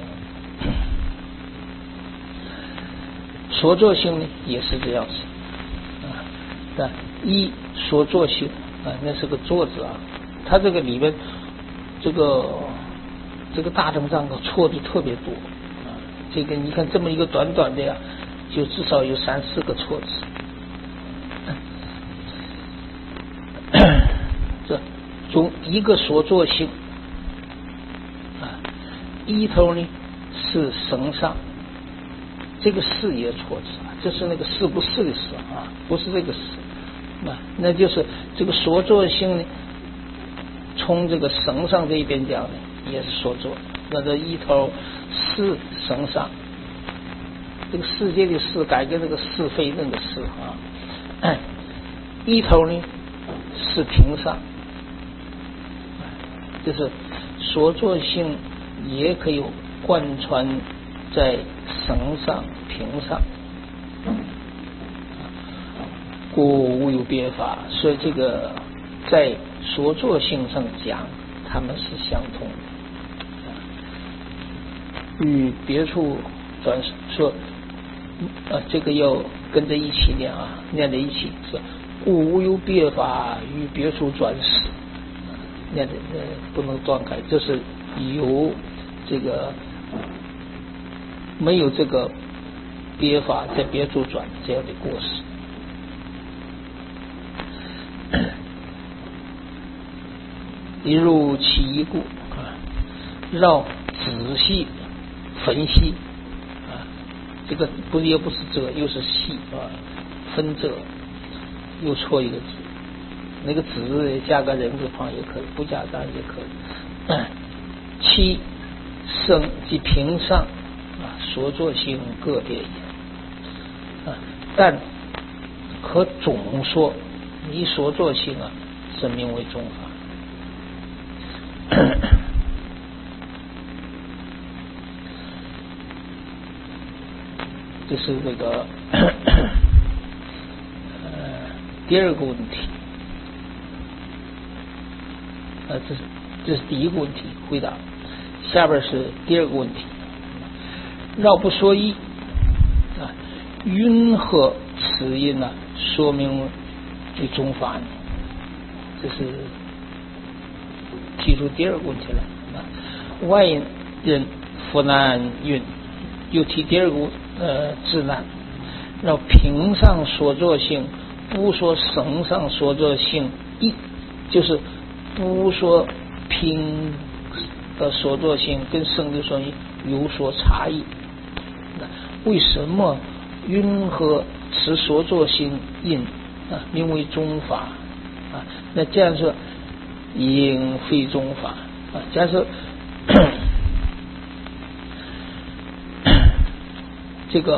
所作性呢也是这样子啊，那一所作性啊，那是个作字啊，它这个里边这个这个大正藏错的特别多啊。这个你看这么一个短短的呀就至少有三四个错字。这中一个所作性啊，一头呢是绳上，这个是也错字啊，这是那个是不是的是啊，不是这个是，那那就是这个所作性呢，从这个绳上这一边讲呢，也是所作，那这一头是绳上，这个世界的是改跟这个是非那个是啊，哎，一头呢是平上，就是所作性也可以贯穿在绳上平上，故无有别法。所以这个在所作性上讲，他们是相通的。与别处转说，呃，这个要跟着一起念啊，念在一起是。故无有别法，与别处转始，念的呃不能断开，这是有这个没有这个别法在别处转这样的过失。一入其一故啊，让仔细分析啊，这个不也不是这又是细啊，分这。又错一个字，那个字加个人字旁也可以，不加当然也可以。嗯、七生即平上啊，所作性各别也啊，但可总说以所作性啊，是名为中法。这是这个。第二个问题，呃，这是这是第一个问题回答，下边是第二个问题。绕不说一啊，云何此因呢？说明为中法呢？这是提出第二个问题来啊。外人复难云，又提第二个呃自难，让平上所作性。不说绳上所作性异，就是不说平的所作性跟绳的所作性有所差异。为什么云何此所作性因啊名为中法啊？那这样说应非中法啊。假设这个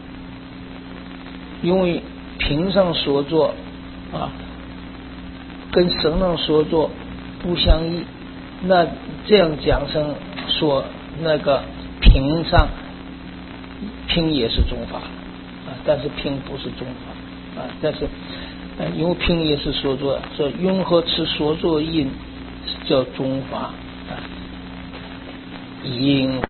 因为平上所作啊，跟绳上所作不相异，那这样讲成说那个平上平也是中法啊，但是平不是中法啊，但是呃因为平也是所作，所以云何此所作因叫中法啊，因